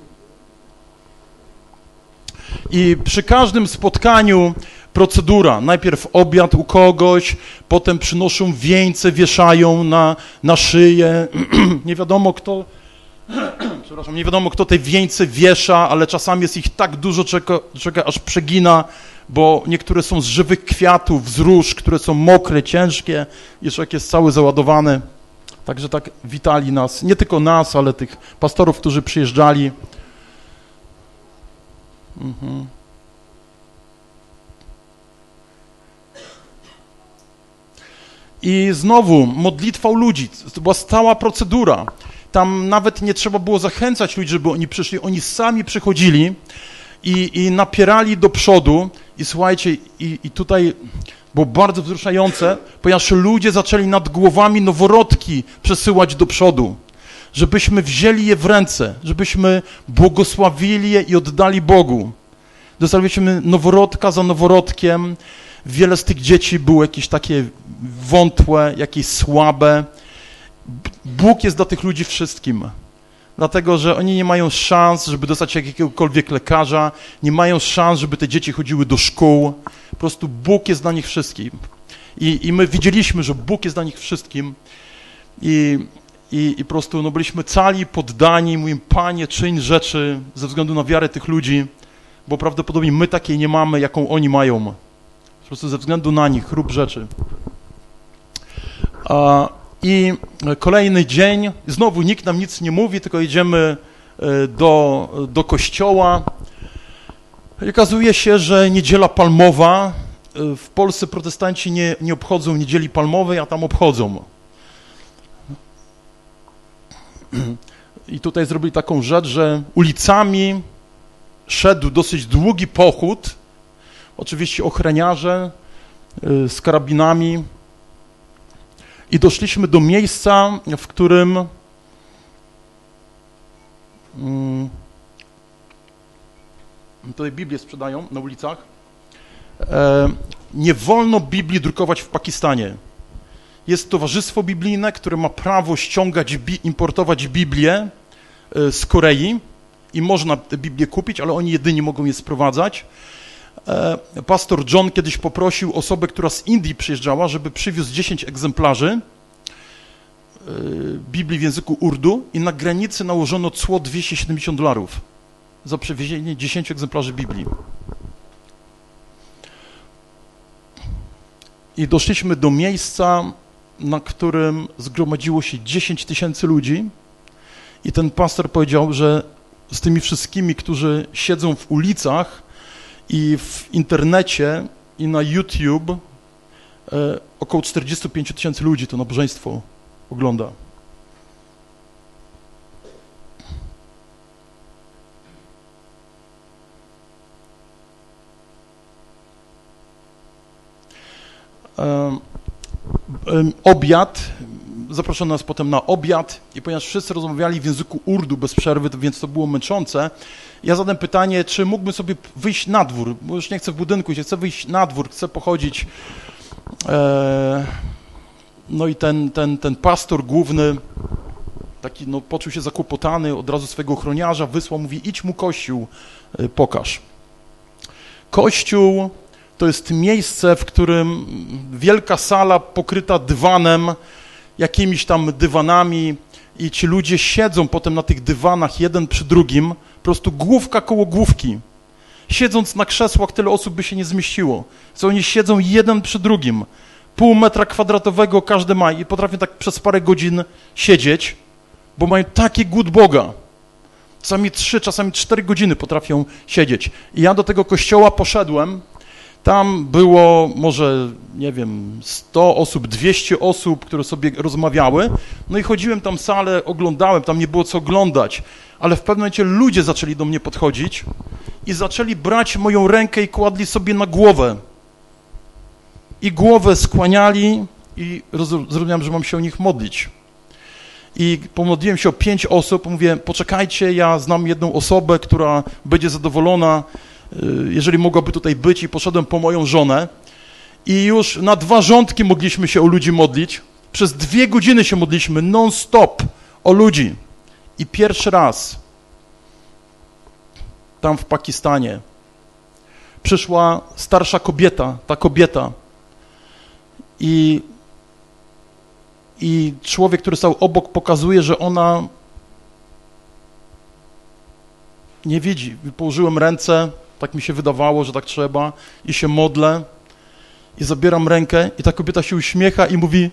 I przy każdym spotkaniu procedura. Najpierw obiad u kogoś, potem przynoszą wieńce, wieszają na, na szyję. Nie wiadomo kto... Przepraszam, nie wiadomo, kto te wieńce wiesza, ale czasami jest ich tak dużo, czeka, czeka aż przegina, bo niektóre są z żywych kwiatów, z róż, które są mokre, ciężkie, i człowiek jest cały załadowany. Także tak witali nas, nie tylko nas, ale tych pastorów, którzy przyjeżdżali. Mhm. I znowu modlitwa u ludzi, to była stała procedura. Tam nawet nie trzeba było zachęcać ludzi, żeby oni przyszli. Oni sami przychodzili i, i napierali do przodu. I słuchajcie, i, i tutaj było bardzo wzruszające, ponieważ ludzie zaczęli nad głowami noworodki przesyłać do przodu, żebyśmy wzięli je w ręce, żebyśmy błogosławili je i oddali Bogu. Dostaliśmy noworodka za noworodkiem. Wiele z tych dzieci było jakieś takie wątłe, jakieś słabe. Bóg jest dla tych ludzi wszystkim, dlatego, że oni nie mają szans, żeby dostać jakiegokolwiek lekarza, nie mają szans, żeby te dzieci chodziły do szkół, po prostu Bóg jest dla nich wszystkim. I, i my widzieliśmy, że Bóg jest dla nich wszystkim i, i, i po prostu no, byliśmy cali, poddani, mówimy, Panie, czyń rzeczy ze względu na wiarę tych ludzi, bo prawdopodobnie my takiej nie mamy, jaką oni mają. Po prostu ze względu na nich rób rzeczy. A, I kolejny dzień, znowu nikt nam nic nie mówi, tylko idziemy do, do kościoła. I okazuje się, że niedziela palmowa, w Polsce protestanci nie, nie obchodzą niedzieli palmowej, a tam obchodzą. I tutaj zrobili taką rzecz, że ulicami szedł dosyć długi pochód, oczywiście ochroniarze z karabinami. I doszliśmy do miejsca, w którym hmm, tutaj Biblię sprzedają na ulicach. E, nie wolno Biblii drukować w Pakistanie. Jest towarzystwo biblijne, które ma prawo ściągać, bi, importować Biblię e, z Korei i można tę Biblię kupić, ale oni jedynie mogą je sprowadzać. Pastor John kiedyś poprosił osobę, która z Indii przyjeżdżała, żeby przywiózł dziesięć egzemplarzy Biblii w języku urdu i na granicy nałożono cło dwieście siedemdziesiąt dolarów za przewiezienie dziesięciu egzemplarzy Biblii. I doszliśmy do miejsca, na którym zgromadziło się dziesięć tysięcy ludzi i ten pastor powiedział, że z tymi wszystkimi, którzy siedzą w ulicach i w internecie, i na YouTube e, około czterdzieści pięć tysięcy ludzi to nabożeństwo ogląda. E, e, obiad zaproszono nas potem na obiad i ponieważ wszyscy rozmawiali w języku urdu bez przerwy, to, więc to było męczące, ja zadałem pytanie, czy mógłbym sobie wyjść na dwór, bo już nie chcę w budynku, chcę wyjść na dwór, chcę pochodzić. E, no i ten, ten, ten pastor główny, taki no, poczuł się zakłopotany, od razu swojego ochroniarza wysłał, mówi, idź mu kościół, e, pokaż. Kościół to jest miejsce, w którym wielka sala pokryta dywanem, jakimiś tam dywanami i ci ludzie siedzą potem na tych dywanach jeden przy drugim, po prostu główka koło główki. Siedząc na krzesłach tyle osób by się nie zmieściło. Co oni siedzą jeden przy drugim. Pół metra kwadratowego każdy ma i potrafią tak przez parę godzin siedzieć, bo mają taki głód Boga. Czasami trzy, czasami cztery godziny potrafią siedzieć. I ja do tego kościoła poszedłem. Tam było może, nie wiem, sto osób, dwieście osób, które sobie rozmawiały. No i chodziłem tam salę, oglądałem, tam nie było co oglądać. Ale w pewnym momencie ludzie zaczęli do mnie podchodzić i zaczęli brać moją rękę i kładli sobie na głowę. I głowę skłaniali i zrozumiałem, że mam się o nich modlić. I pomodliłem się o pięć osób, mówię, poczekajcie, ja znam jedną osobę, która będzie zadowolona, jeżeli mogłaby tutaj być, i poszedłem po moją żonę i już na dwa rządki mogliśmy się o ludzi modlić. Przez dwie godziny się modliliśmy non-stop o ludzi. I pierwszy raz tam w Pakistanie przyszła starsza kobieta, ta kobieta i, i człowiek, który stał obok, pokazuje, że ona nie widzi. Położyłem ręce, tak mi się wydawało, że tak trzeba, i się modlę i zabieram rękę i ta kobieta się uśmiecha i mówi,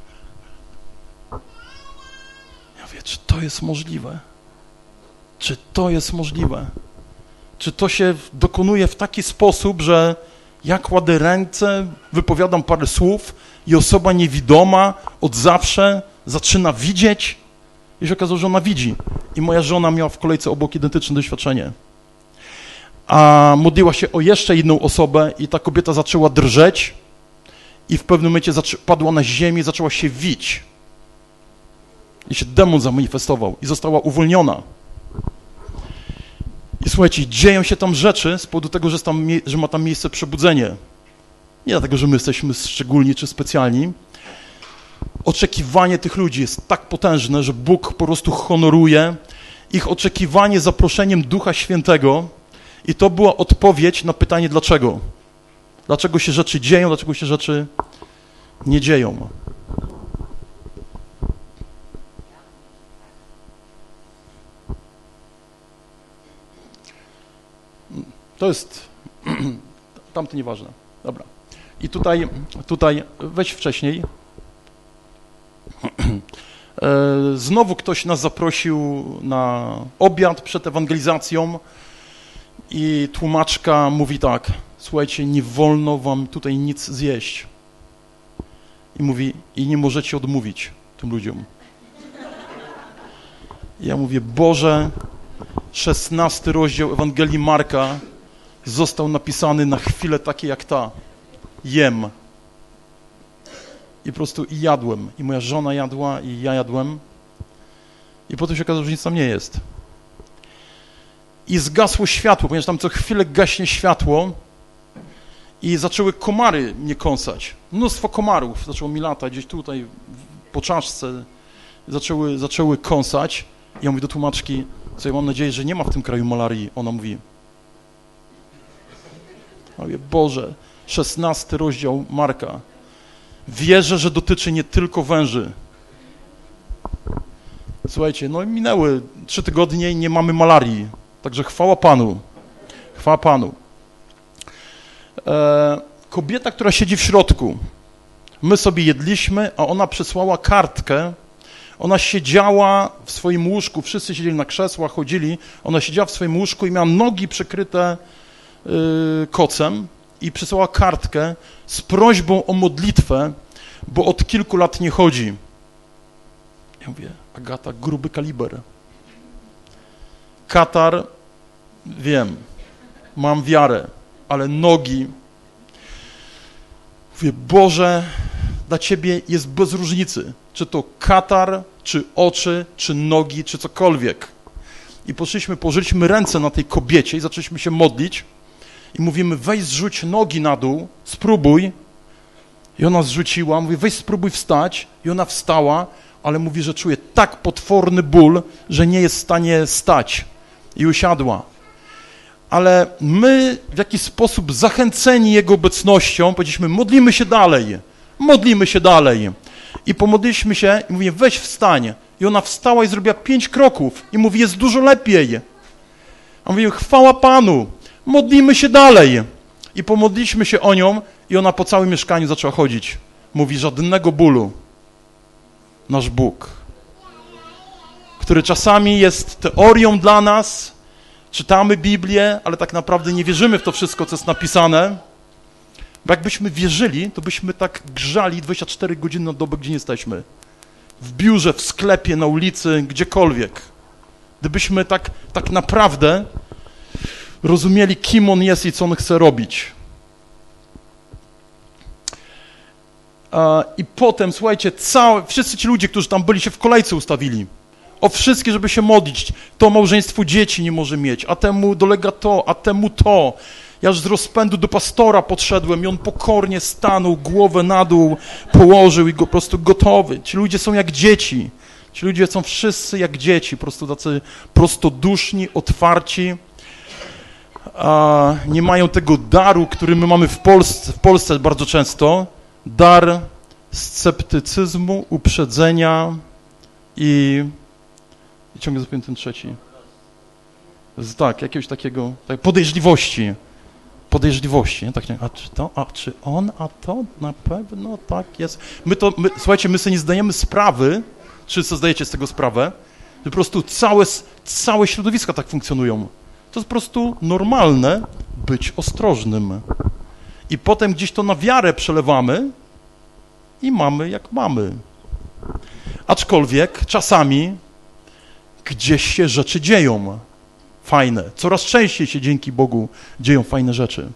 ja mówię, czy to jest możliwe? Czy to jest możliwe? Czy to się dokonuje w taki sposób, że ja kładę ręce, wypowiadam parę słów i osoba niewidoma od zawsze zaczyna widzieć? I się okazało, że ona widzi. I moja żona miała w kolejce obok identyczne doświadczenie. A modliła się o jeszcze inną osobę i ta kobieta zaczęła drżeć i w pewnym momencie padła na ziemię i zaczęła się wić. I się demon zamanifestował i została uwolniona. I słuchajcie, dzieją się tam rzeczy z powodu tego, że, jest tam, że ma tam miejsce przebudzenie. Nie dlatego, że my jesteśmy szczególni czy specjalni. Oczekiwanie tych ludzi jest tak potężne, że Bóg po prostu honoruje ich oczekiwanie zaproszeniem Ducha Świętego i to była odpowiedź na pytanie dlaczego. Dlaczego się rzeczy dzieją, dlaczego się rzeczy nie dzieją. To jest, tamte nieważne, dobra. I tutaj, tutaj, weź wcześniej. Znowu ktoś nas zaprosił na obiad przed ewangelizacją i tłumaczka mówi tak, słuchajcie, nie wolno wam tutaj nic zjeść. I mówi, i nie możecie odmówić tym ludziom. I ja mówię, Boże, szesnasty rozdział Ewangelii Marka został napisany na chwilę takie jak ta. Jem. I po prostu i jadłem. I moja żona jadła, i ja jadłem. I potem się okazało, że nic tam nie jest. I zgasło światło, ponieważ tam co chwilę gaśnie światło i zaczęły komary mnie kąsać. Mnóstwo komarów zaczęło mi latać gdzieś tutaj po czaszce. Zaczęły, zaczęły kąsać. I ja mówię do tłumaczki, co ja mam nadzieję, że nie ma w tym kraju malarii. Ona mówi, ja mówię, Boże, szesnasty rozdział Marka. Wierzę, że dotyczy nie tylko węży. Słuchajcie, no minęły trzy tygodnie i nie mamy malarii. Także chwała Panu. Chwała Panu. E, kobieta, która siedzi w środku. My sobie jedliśmy, a ona przysłała kartkę. Ona siedziała w swoim łóżku, wszyscy siedzieli na krzesłach, chodzili. Ona siedziała w swoim łóżku i miała nogi przykryte y, kocem i przysłała kartkę z prośbą o modlitwę, bo od kilku lat nie chodzi. Ja mówię, Agata, gruby kaliber. Katar, wiem, mam wiarę, ale nogi. Mówię, Boże, dla Ciebie jest bez różnicy, czy to katar, czy oczy, czy nogi, czy cokolwiek. I poszliśmy, położyliśmy ręce na tej kobiecie i zaczęliśmy się modlić i mówimy, weź zrzuć nogi na dół, spróbuj. I ona zrzuciła, mówi, weź spróbuj wstać. I ona wstała, ale mówi, że czuje tak potworny ból, że nie jest w stanie stać. I usiadła. Ale my w jakiś sposób zachęceni Jego obecnością powiedzieliśmy, modlimy się dalej, modlimy się dalej. I pomodliliśmy się i mówię, weź wstań. I ona wstała i zrobiła pięć kroków i mówi, jest dużo lepiej. A mówię, chwała Panu, modlimy się dalej. I pomodliliśmy się o nią i ona po całym mieszkaniu zaczęła chodzić. Mówi, żadnego bólu. Nasz Bóg, który czasami jest teorią dla nas, czytamy Biblię, ale tak naprawdę nie wierzymy w to wszystko, co jest napisane, bo jakbyśmy wierzyli, to byśmy tak grzali dwadzieścia cztery godziny na dobę, gdzie nie jesteśmy. W biurze, w sklepie, na ulicy, gdziekolwiek. Gdybyśmy tak, tak naprawdę rozumieli, kim On jest i co On chce robić. I potem, słuchajcie, całe, wszyscy ci ludzie, którzy tam byli, się w kolejce ustawili. O wszystkie, żeby się modlić. To małżeństwo dzieci nie może mieć, a temu dolega to, a temu to. Ja już z rozpędu do pastora podszedłem i on pokornie stanął, głowę na dół położył i go po prostu gotowy. Ci ludzie są jak dzieci. Ci ludzie są wszyscy jak dzieci, po prostu tacy prostoduszni, otwarci. A nie mają tego daru, który my mamy w Polsce, w Polsce bardzo często. Dar sceptycyzmu, uprzedzenia i, i ciągle zapomniałem ten trzeci. Tak, jakiegoś takiego, tak, podejrzliwości. Podejrzliwości, nie? Tak, a czy to, a czy on, a to na pewno tak jest. My to, my, słuchajcie, my sobie nie zdajemy sprawy, czy sobie zdajecie z tego sprawę, że po prostu całe, całe środowiska tak funkcjonują. To jest po prostu normalne być ostrożnym. I potem gdzieś to na wiarę przelewamy i mamy jak mamy. Aczkolwiek czasami gdzieś się rzeczy dzieją fajne. Coraz częściej się dzięki Bogu dzieją fajne rzeczy.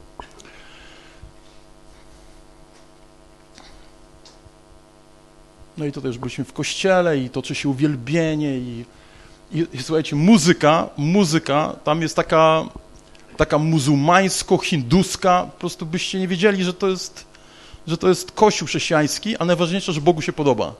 No i tutaj już byliśmy w kościele i toczy się uwielbienie i, i, i słuchajcie, muzyka, muzyka, tam jest taka, taka muzułmańsko-hinduska, po prostu byście nie wiedzieli, że to jest, że to jest kościół chrześcijański, a najważniejsze, że Bogu się podoba.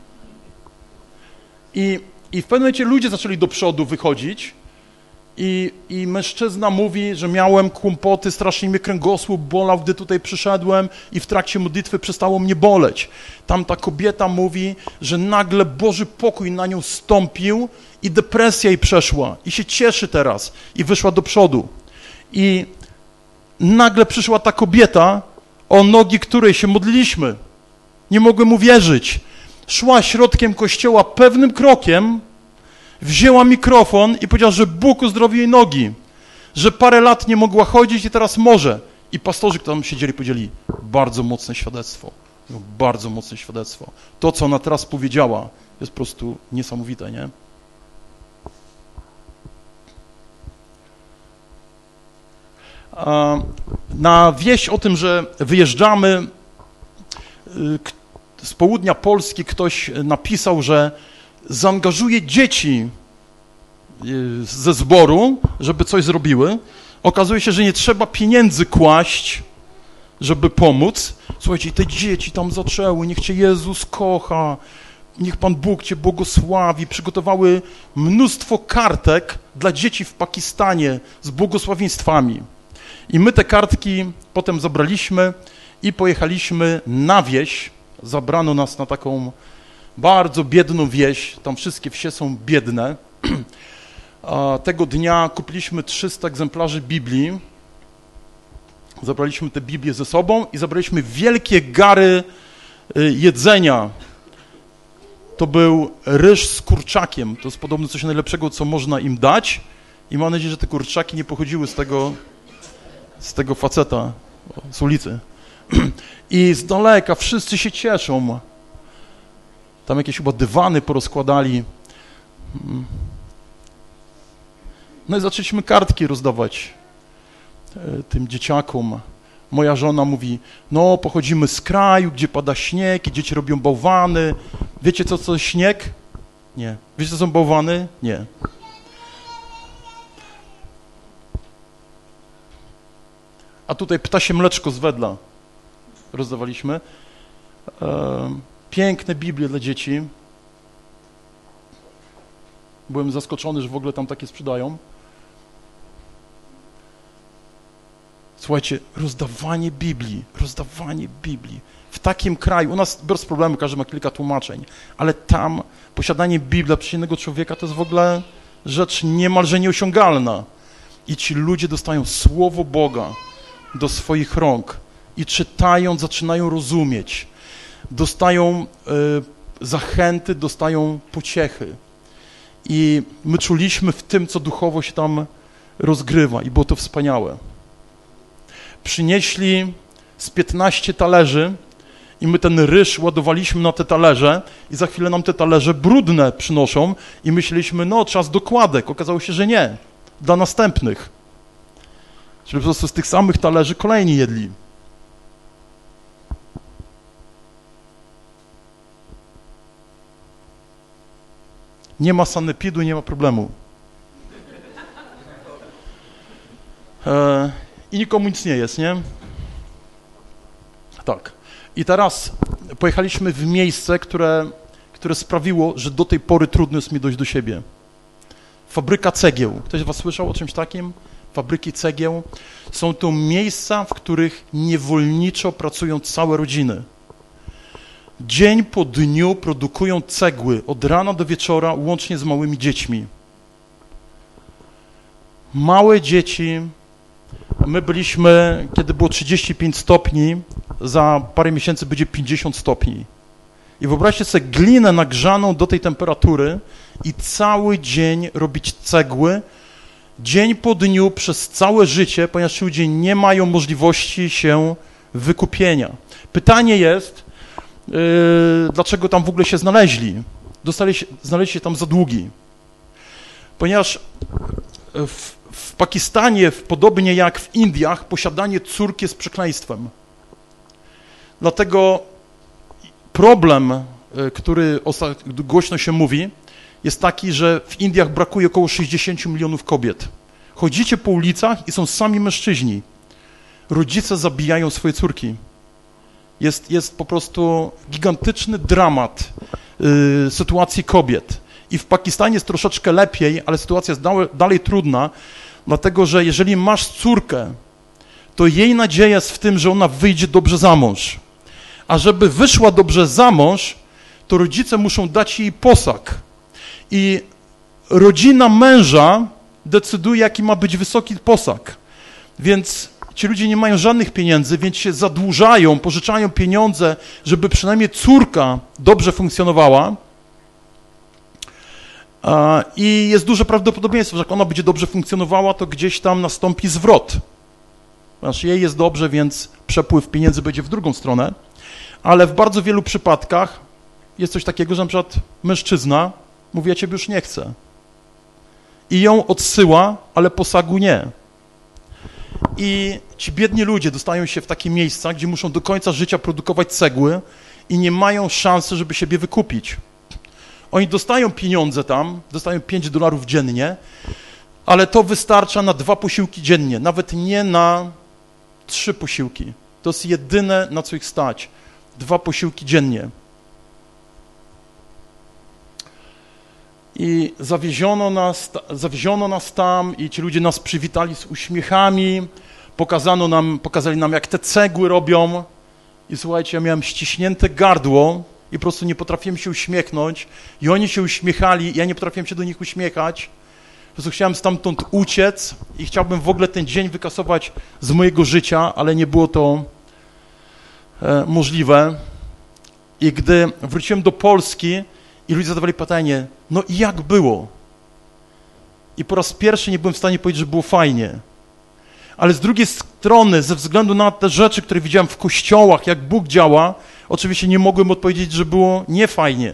I, i w pewnym momencie ludzie zaczęli do przodu wychodzić i, i mężczyzna mówi, że miałem kłopoty, strasznie mnie kręgosłup bolał, gdy tutaj przyszedłem i w trakcie modlitwy przestało mnie boleć. Tamta kobieta mówi, że nagle Boży pokój na nią stąpił i depresja jej przeszła i się cieszy teraz i wyszła do przodu. I nagle przyszła ta kobieta, o nogi której się modliliśmy. Nie mogłem uwierzyć. Szła środkiem kościoła pewnym krokiem, wzięła mikrofon i powiedziała, że Bóg uzdrowił jej nogi, że parę lat nie mogła chodzić i teraz może. I pastorzy, którzy tam siedzieli, powiedzieli, bardzo mocne świadectwo, bardzo mocne świadectwo. To, co ona teraz powiedziała, jest po prostu niesamowite, nie? Na wieść o tym, że wyjeżdżamy, z południa Polski ktoś napisał, że zaangażuje dzieci ze zboru, żeby coś zrobiły. Okazuje się, że nie trzeba pieniędzy kłaść, żeby pomóc. Słuchajcie, te dzieci tam zaczęły, niech Cię Jezus kocha, niech Pan Bóg Cię błogosławi. Przygotowały mnóstwo kartek dla dzieci w Pakistanie z błogosławieństwami. I my te kartki potem zabraliśmy i pojechaliśmy na wieś. Zabrano nas na taką bardzo biedną wieś, tam wszystkie wsie są biedne. A tego dnia kupiliśmy trzysta egzemplarzy Biblii, zabraliśmy te Biblię ze sobą i zabraliśmy wielkie gary jedzenia. To był ryż z kurczakiem, to jest podobno coś najlepszego, co można im dać i mam nadzieję, że te kurczaki nie pochodziły z tego, z tego faceta z ulicy. I z daleka wszyscy się cieszą. Tam jakieś chyba dywany porozkładali. No i zaczęliśmy kartki rozdawać tym dzieciakom. Moja żona mówi, no pochodzimy z kraju, gdzie pada śnieg i dzieci robią bałwany. Wiecie, co to śnieg? Nie. Wiecie, co są bałwany? Nie. A tutaj ptasie mleczko z wedla rozdawaliśmy. E, piękne Biblie dla dzieci. Byłem zaskoczony, że w ogóle tam takie sprzedają. Słuchajcie, rozdawanie Biblii, rozdawanie Biblii. W takim kraju, u nas bez problemu każdy ma kilka tłumaczeń, ale tam posiadanie Biblii dla przeciętnego człowieka to jest w ogóle rzecz niemalże nieosiągalna. I ci ludzie dostają Słowo Boga do swoich rąk i czytając zaczynają rozumieć. Dostają y, zachęty, dostają pociechy. I my czuliśmy w tym, co duchowo się tam rozgrywa i było to wspaniałe. Przynieśli z piętnaście talerzy i my ten ryż ładowaliśmy na te talerze i za chwilę nam te talerze brudne przynoszą i myśleliśmy, no czas dokładek. Okazało się, że nie. Dla następnych. Czyli po prostu z tych samych talerzy kolejni jedli. Nie ma sanepidu, nie ma problemu. E, I nikomu nic nie jest, nie? Tak. I teraz pojechaliśmy w miejsce, które, które sprawiło, że do tej pory trudno jest mi dojść do siebie. Fabryka cegieł. Ktoś z was słyszał o czymś takim? Fabryki cegieł. Są to miejsca, w których niewolniczo pracują całe rodziny. Dzień po dniu produkują cegły od rana do wieczora, łącznie z małymi dziećmi. Małe dzieci. My byliśmy, kiedy było trzydzieści pięć stopni, za parę miesięcy będzie pięćdziesiąt stopni. I wyobraźcie sobie glinę nagrzaną do tej temperatury i cały dzień robić cegły, dzień po dniu przez całe życie, ponieważ ludzie nie mają możliwości się wykupienia. Pytanie jest, yy, dlaczego tam w ogóle się znaleźli? Dostali się, znaleźli się tam za długi. Ponieważ w, w Pakistanie, podobnie jak w Indiach, posiadanie córki jest przekleństwem. Dlatego problem, który głośno się mówi, jest taki, że w Indiach brakuje około sześćdziesiąt milionów kobiet. Chodzicie po ulicach i są sami mężczyźni. Rodzice zabijają swoje córki. Jest, jest po prostu gigantyczny dramat y, sytuacji kobiet. I w Pakistanie jest troszeczkę lepiej, ale sytuacja jest dalej, dalej trudna, dlatego że jeżeli masz córkę, to jej nadzieja jest w tym, że ona wyjdzie dobrze za mąż. A żeby wyszła dobrze za mąż, to rodzice muszą dać jej posag. I rodzina męża decyduje, jaki ma być wysoki posag. Więc ci ludzie nie mają żadnych pieniędzy, więc się zadłużają, pożyczają pieniądze, żeby przynajmniej córka dobrze funkcjonowała. I jest duże prawdopodobieństwo, że jak ona będzie dobrze funkcjonowała, to gdzieś tam nastąpi zwrot. Ponieważ jej jest dobrze, więc przepływ pieniędzy będzie w drugą stronę. Ale w bardzo wielu przypadkach jest coś takiego, że na przykład mężczyzna mówi, ja ciebie już nie chcę. I ją odsyła, ale posagu nie. I ci biedni ludzie dostają się w takie miejsca, gdzie muszą do końca życia produkować cegły i nie mają szansy, żeby siebie wykupić. Oni dostają pieniądze tam, dostają pięć dolarów dziennie, ale to wystarcza na dwa posiłki dziennie, nawet nie na trzy posiłki. To jest jedyne, na co ich stać. Dwa posiłki dziennie. I zawieziono nas, zawieziono nas tam i ci ludzie nas przywitali z uśmiechami, pokazano nam, pokazali nam, jak te cegły robią. I słuchajcie, ja miałem ściśnięte gardło i po prostu nie potrafiłem się uśmiechnąć. I oni się uśmiechali, ja nie potrafiłem się do nich uśmiechać. Po prostu chciałem stamtąd uciec i chciałbym w ogóle ten dzień wykasować z mojego życia, ale nie było to e, możliwe. I gdy wróciłem do Polski i ludzie zadawali pytanie, no i jak było? I po raz pierwszy nie byłem w stanie powiedzieć, że było fajnie. Ale z drugiej strony, ze względu na te rzeczy, które widziałem w kościołach, jak Bóg działa, oczywiście nie mogłem odpowiedzieć, że było niefajnie.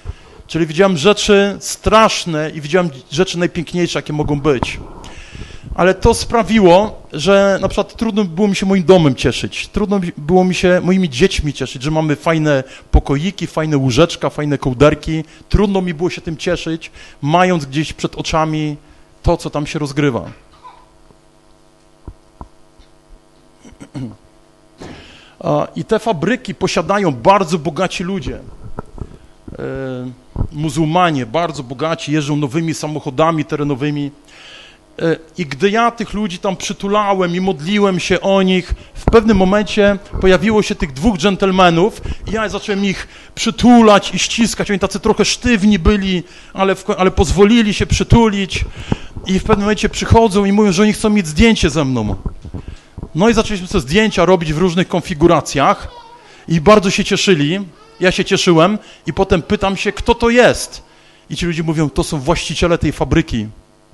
Czyli widziałem rzeczy straszne i widziałem rzeczy najpiękniejsze, jakie mogą być. Ale to sprawiło, że na przykład trudno było mi się moim domem cieszyć, trudno było mi się moimi dziećmi cieszyć, że mamy fajne pokoiki, fajne łóżeczka, fajne kołderki. Trudno mi było się tym cieszyć, mając gdzieś przed oczami to, co tam się rozgrywa. I te fabryki posiadają bardzo bogaci ludzie. Muzułmanie, bardzo bogaci, jeżdżą nowymi samochodami terenowymi. I gdy ja tych ludzi tam przytulałem i modliłem się o nich, w pewnym momencie pojawiło się tych dwóch dżentelmenów i ja zacząłem ich przytulać i ściskać. Oni tacy trochę sztywni byli, ale, w, ale pozwolili się przytulić. I w pewnym momencie przychodzą i mówią, że oni chcą mieć zdjęcie ze mną. No i zaczęliśmy te zdjęcia robić w różnych konfiguracjach i bardzo się cieszyli. Ja się cieszyłem i potem pytam się, kto to jest. I ci ludzie mówią, to są właściciele tej fabryki.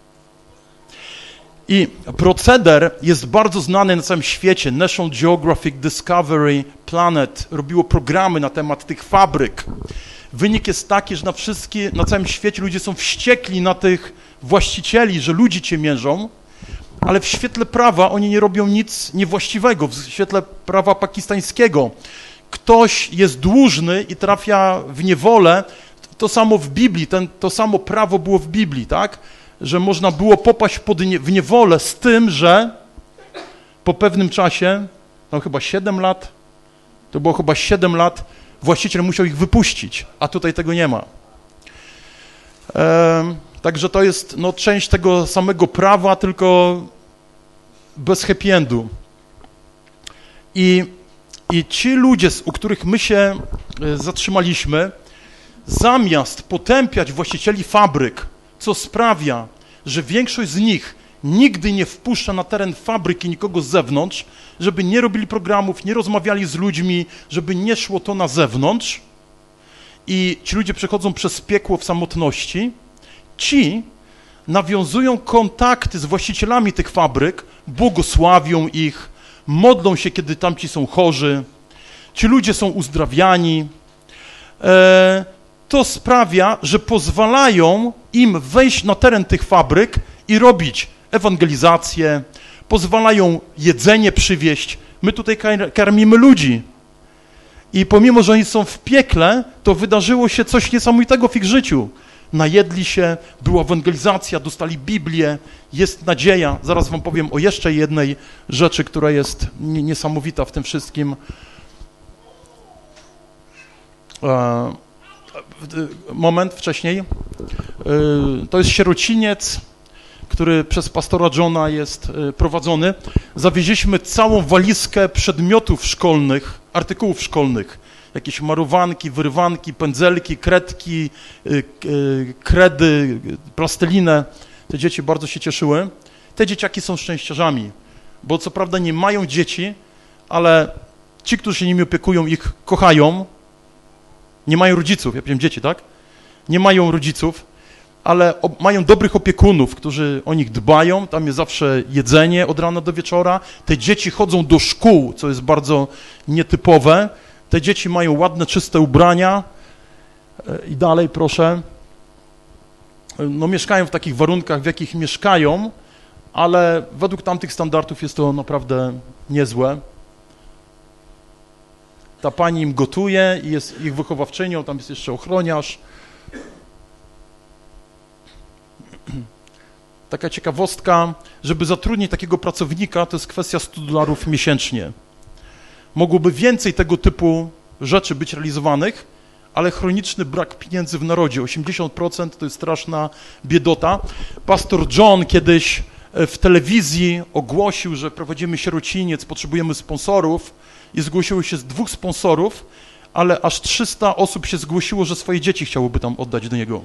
I proceder jest bardzo znany na całym świecie. National Geographic, Discovery, Planet robiło programy na temat tych fabryk. Wynik jest taki, że na wszystkie, na całym świecie ludzie są wściekli na tych właścicieli, że ludzi ciemiężą, ale w świetle prawa oni nie robią nic niewłaściwego. W świetle prawa pakistańskiego ktoś jest dłużny i trafia w niewolę, to samo w Biblii, ten, to samo prawo było w Biblii, tak? Że można było popaść pod nie, w niewolę z tym, że po pewnym czasie, no chyba siedem lat, to było chyba siedem lat, właściciel musiał ich wypuścić, a tutaj tego nie ma. E, także to jest no, część tego samego prawa, tylko bez happy endu. I, i ci ludzie, u których my się zatrzymaliśmy, zamiast potępiać właścicieli fabryk, co sprawia, że większość z nich nigdy nie wpuszcza na teren fabryki nikogo z zewnątrz, żeby nie robili programów, nie rozmawiali z ludźmi, żeby nie szło to na zewnątrz i ci ludzie przechodzą przez piekło w samotności, ci nawiązują kontakty z właścicielami tych fabryk, błogosławią ich, modlą się, kiedy tamci są chorzy, ci ludzie są uzdrawiani. E, to sprawia, że pozwalają im wejść na teren tych fabryk i robić ewangelizację, pozwalają jedzenie przywieźć. My tutaj karmimy ludzi. I pomimo, że oni są w piekle, to wydarzyło się coś niesamowitego w ich życiu. Najedli się, była ewangelizacja, dostali Biblię, jest nadzieja. Zaraz wam powiem o jeszcze jednej rzeczy, która jest niesamowita w tym wszystkim. Moment wcześniej. To jest sierociniec, który przez pastora Johna jest prowadzony. Zawieźliśmy całą walizkę przedmiotów szkolnych, artykułów szkolnych. Jakieś marowanki, wyrywanki, pędzelki, kredki, kredy, plastelinę. Te dzieci bardzo się cieszyły. Te dzieciaki są szczęściarzami, bo co prawda nie mają dzieci, ale ci, którzy się nimi opiekują, ich kochają. Nie mają rodziców, ja powiem dzieci, tak? Nie mają rodziców, ale mają dobrych opiekunów, którzy o nich dbają. Tam jest zawsze jedzenie od rana do wieczora. Te dzieci chodzą do szkół, co jest bardzo nietypowe. Te dzieci mają ładne, czyste ubrania. I dalej, proszę. No mieszkają w takich warunkach, w jakich mieszkają, ale według tamtych standardów jest to naprawdę niezłe. Ta pani im gotuje i jest ich wychowawczynią, tam jest jeszcze ochroniarz. Taka ciekawostka, żeby zatrudnić takiego pracownika, to jest kwestia stu dolarów miesięcznie. Mogłoby więcej tego typu rzeczy być realizowanych, ale chroniczny brak pieniędzy w narodzie, osiemdziesiąt procent to jest straszna biedota. Pastor John kiedyś w telewizji ogłosił, że prowadzimy sierociniec, potrzebujemy sponsorów i zgłosiło się z dwóch sponsorów, ale aż trzysta osób się zgłosiło, że swoje dzieci chciałoby tam oddać do niego.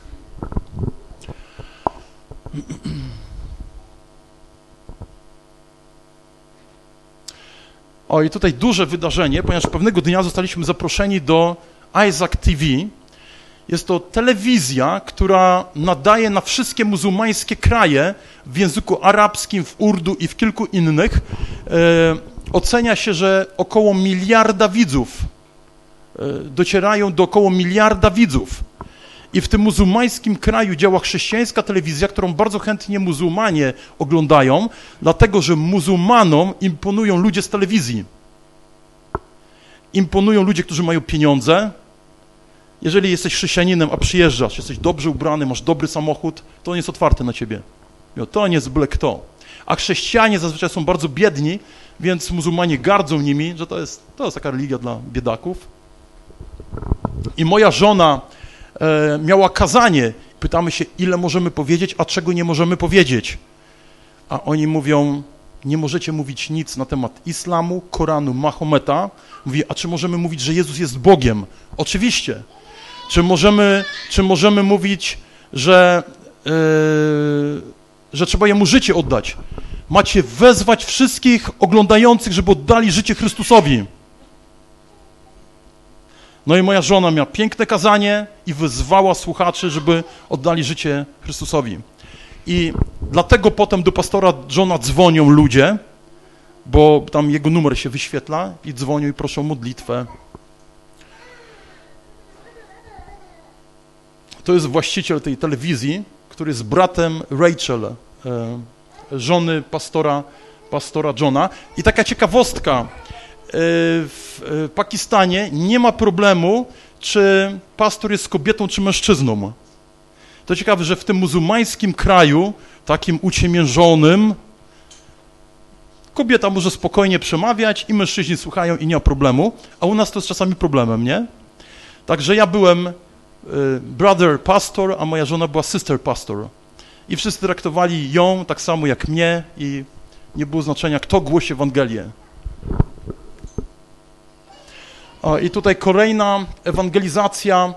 O, i tutaj duże wydarzenie, ponieważ pewnego dnia zostaliśmy zaproszeni do Isaac T V. Jest to telewizja, która nadaje na wszystkie muzułmańskie kraje w języku arabskim, w urdu i w kilku innych. E, ocenia się, że około miliarda widzów, e, docierają do około miliarda widzów. I w tym muzułmańskim kraju działa chrześcijańska telewizja, którą bardzo chętnie muzułmanie oglądają, dlatego że muzułmanom imponują ludzie z telewizji. Imponują ludzie, którzy mają pieniądze. Jeżeli jesteś chrześcijaninem, a przyjeżdżasz, jesteś dobrze ubrany, masz dobry samochód, to on jest otwarty na ciebie. To nie jest byle kto. A chrześcijanie zazwyczaj są bardzo biedni, więc muzułmanie gardzą nimi, że to jest, to jest taka religia dla biedaków. I moja żona e, miała kazanie. Pytamy się, ile możemy powiedzieć, a czego nie możemy powiedzieć. A oni mówią, nie możecie mówić nic na temat islamu, Koranu, Mahometa. Mówi, a czy możemy mówić, że Jezus jest Bogiem? Oczywiście. Czy możemy, czy możemy mówić, że, yy, że trzeba Jemu życie oddać? Macie wezwać wszystkich oglądających, żeby oddali życie Chrystusowi. No i moja żona miała piękne kazanie i wezwała słuchaczy, żeby oddali życie Chrystusowi. I dlatego potem do pastora Johna dzwonią ludzie, bo tam jego numer się wyświetla i dzwonią i proszą o modlitwę. To jest właściciel tej telewizji, który jest bratem Rachel, e, żony pastora, pastora Johna. I taka ciekawostka, e, w Pakistanie nie ma problemu, czy pastor jest kobietą, czy mężczyzną. To ciekawe, że w tym muzułmańskim kraju, takim uciemiężonym, kobieta może spokojnie przemawiać i mężczyźni słuchają i nie ma problemu, a u nas to jest czasami problemem, nie? Także ja byłem y, brother pastor, a moja żona była sister pastor. I wszyscy traktowali ją tak samo jak mnie i nie było znaczenia, kto głosi Ewangelię. O, i tutaj kolejna ewangelizacja.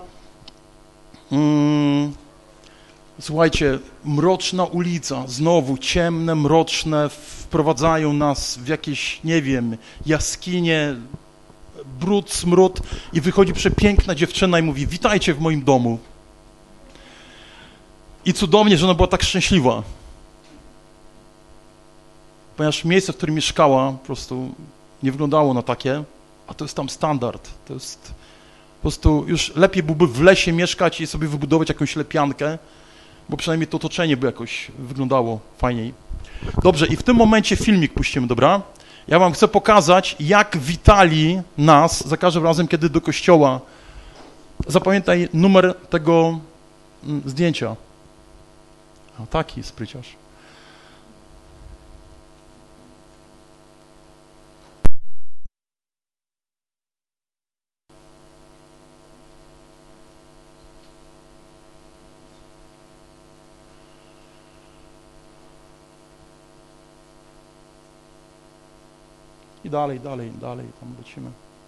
Mm, słuchajcie, mroczna ulica, znowu ciemne, mroczne, wprowadzają nas w jakieś, nie wiem, jaskinie, brud, smród i wychodzi przepiękna dziewczyna i mówi, witajcie w moim domu. I cudownie, że ona była tak szczęśliwa. Ponieważ miejsce, w którym mieszkała, po prostu nie wyglądało na takie, a to jest tam standard. To jest po prostu już lepiej byłoby w lesie mieszkać i sobie wybudować jakąś lepiankę, bo przynajmniej to otoczenie by jakoś wyglądało fajniej. Dobrze, i w tym momencie filmik puścimy, dobra? Ja wam chcę pokazać, jak witali nas za każdym razem, kiedy do kościoła. Zapamiętaj numer tego zdjęcia. A taki spryciarz. I dalej, dalej, dalej, tam lecimy.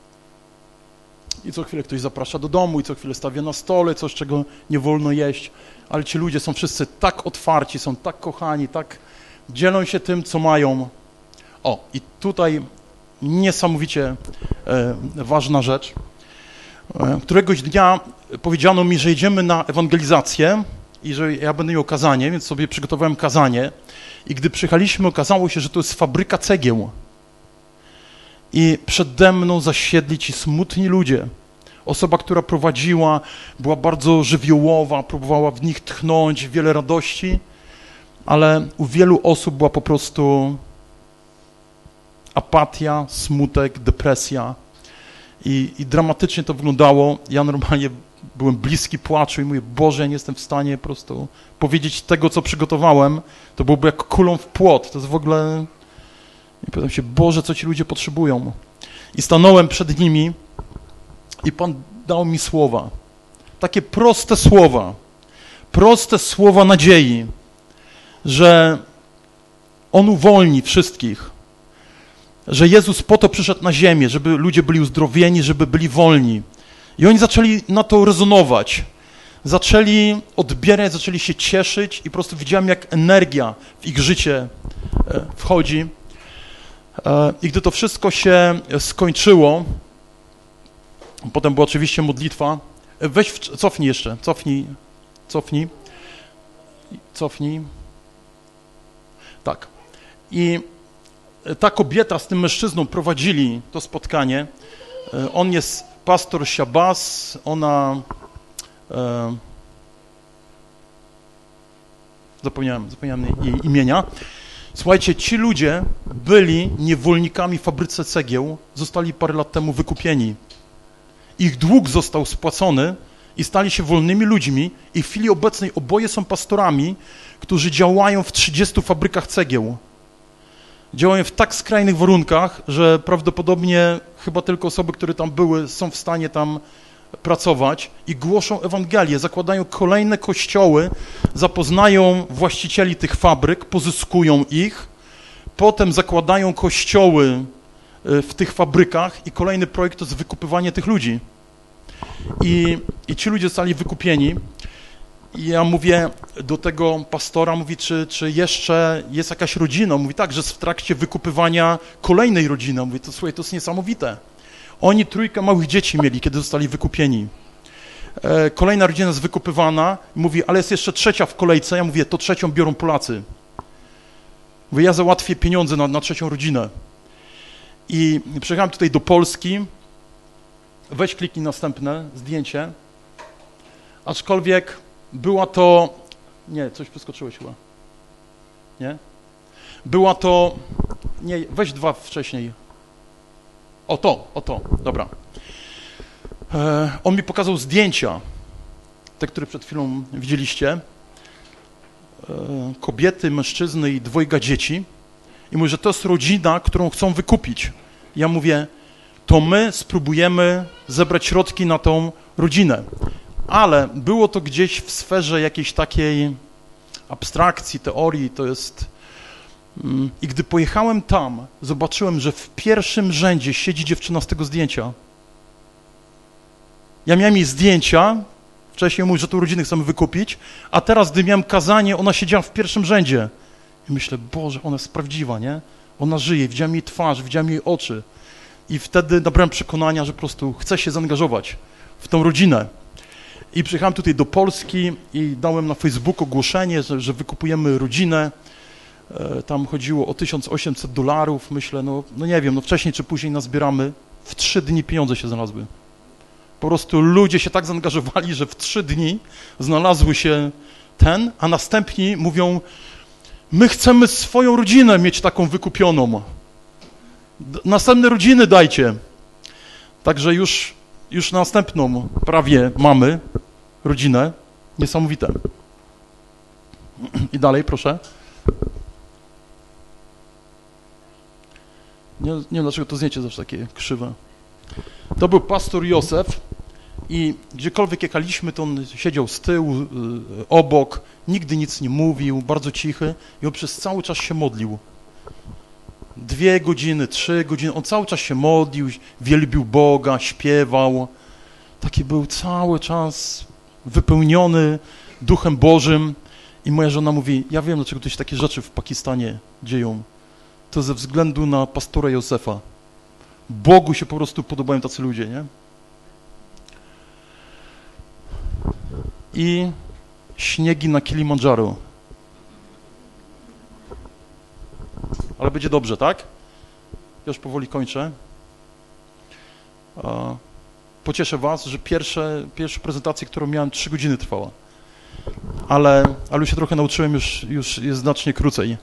I co chwilę ktoś zaprasza do domu, i co chwilę stawia na stole coś, czego nie wolno jeść. Ale ci ludzie są wszyscy tak otwarci, są tak kochani, tak dzielą się tym, co mają. O, i tutaj niesamowicie e, ważna rzecz. E, któregoś dnia powiedziano mi, że jedziemy na ewangelizację i że ja będę miał kazanie, więc sobie przygotowałem kazanie. I gdy przyjechaliśmy, okazało się, że to jest fabryka cegieł. I przede mną zasiedli ci smutni ludzie. Osoba, która prowadziła, była bardzo żywiołowa, próbowała w nich tchnąć wiele radości, ale u wielu osób była po prostu apatia, smutek, depresja. I, i dramatycznie to wyglądało. Ja normalnie byłem bliski płaczu i mówię, Boże, ja nie jestem w stanie po prostu powiedzieć tego, co przygotowałem. To byłoby jak kulą w płot. To jest w ogóle... I pytam się, Boże, co ci ludzie potrzebują? I stanąłem przed nimi i Pan dał mi słowa. Takie proste słowa. Proste słowa nadziei, że On uwolni wszystkich. Że Jezus po to przyszedł na ziemię, żeby ludzie byli uzdrowieni, żeby byli wolni. I oni zaczęli na to rezonować. Zaczęli odbierać, zaczęli się cieszyć i po prostu widziałem, jak energia w ich życie wchodzi. I gdy to wszystko się skończyło, potem była oczywiście modlitwa. Weź, cofnij jeszcze, cofnij, cofnij, cofnij. Tak. I ta kobieta z tym mężczyzną prowadzili to spotkanie. On jest pastor Shabazz, ona, zapomniałem, zapomniałem jej imienia. Słuchajcie, ci ludzie byli niewolnikami w fabryce cegieł, zostali parę lat temu wykupieni. Ich dług został spłacony i stali się wolnymi ludźmi i w chwili obecnej oboje są pastorami, którzy działają w trzydziestu fabrykach cegieł. Działają w tak skrajnych warunkach, że prawdopodobnie chyba tylko osoby, które tam były, są w stanie tam pracować i głoszą Ewangelię, zakładają kolejne kościoły, zapoznają właścicieli tych fabryk, pozyskują ich, potem zakładają kościoły w tych fabrykach i kolejny projekt to jest wykupywanie tych ludzi. I, i ci ludzie zostali wykupieni. I ja mówię do tego pastora, mówi, czy, czy jeszcze jest jakaś rodzina? Mówi tak, że jest w trakcie wykupywania kolejnej rodziny. Mówi, to słuchaj, to jest niesamowite. Oni trójkę małych dzieci mieli, kiedy zostali wykupieni. E, kolejna rodzina jest wykupywana. Mówi, ale jest jeszcze trzecia w kolejce. Ja mówię, to trzecią biorą Polacy. Mówię, ja załatwię pieniądze na, na trzecią rodzinę. I przyjechałem tutaj do Polski. Weź kliknij następne zdjęcie. Aczkolwiek była to... Nie, coś przeskoczyłeś chyba. Nie? Była to... Nie, weź dwa wcześniej. O to, o to, dobra. E, on mi pokazał zdjęcia, te, które przed chwilą widzieliście. E, kobiety, mężczyzny i dwojga dzieci. I mówi, że to jest rodzina, którą chcą wykupić. Ja mówię, to my spróbujemy zebrać środki na tą rodzinę. Ale było to gdzieś w sferze jakiejś takiej abstrakcji, teorii, to jest... I gdy pojechałem tam, zobaczyłem, że w pierwszym rzędzie siedzi dziewczyna z tego zdjęcia. Ja miałem jej zdjęcia, wcześniej mówił, że tą rodzinę chcemy wykupić, a teraz, gdy miałem kazanie, ona siedziała w pierwszym rzędzie. I myślę, Boże, ona jest prawdziwa, nie? Ona żyje, widziałem jej twarz, widziałem jej oczy. I wtedy nabrałem przekonania, że po prostu chcę się zaangażować w tą rodzinę. I przyjechałem tutaj do Polski i dałem na Facebooku ogłoszenie, że, że wykupujemy rodzinę. Tam chodziło o tysiąc osiemset dolarów. Myślę, no, no nie wiem, no wcześniej czy później nazbieramy. W trzy dni pieniądze się znalazły. Po prostu ludzie się tak zaangażowali, że w trzy dni znalazły się ten, a następni mówią, my chcemy swoją rodzinę mieć taką wykupioną. Następne rodziny dajcie. Także już, już następną prawie mamy rodzinę. Niesamowite. I dalej, proszę. Nie, nie wiem, dlaczego to zdjęcie zawsze takie krzywe. To był pastor Józef i gdziekolwiek jechaliśmy, to on siedział z tyłu, y, obok, nigdy nic nie mówił, bardzo cichy i on przez cały czas się modlił. Dwie godziny, trzy godziny, on cały czas się modlił, wielbił Boga, śpiewał. Taki był cały czas wypełniony Duchem Bożym i moja żona mówi, ja wiem, dlaczego to się takie rzeczy w Pakistanie dzieją. To ze względu na pastora Józefa. Bogu się po prostu podobają tacy ludzie, nie? I śniegi na Kilimandżaro. Ale będzie dobrze, tak? Już powoli kończę. Pocieszę was, że pierwsze, pierwsza prezentacja, którą miałem, trzy godziny trwała. Ale, ale już się trochę nauczyłem, już, już jest znacznie krócej.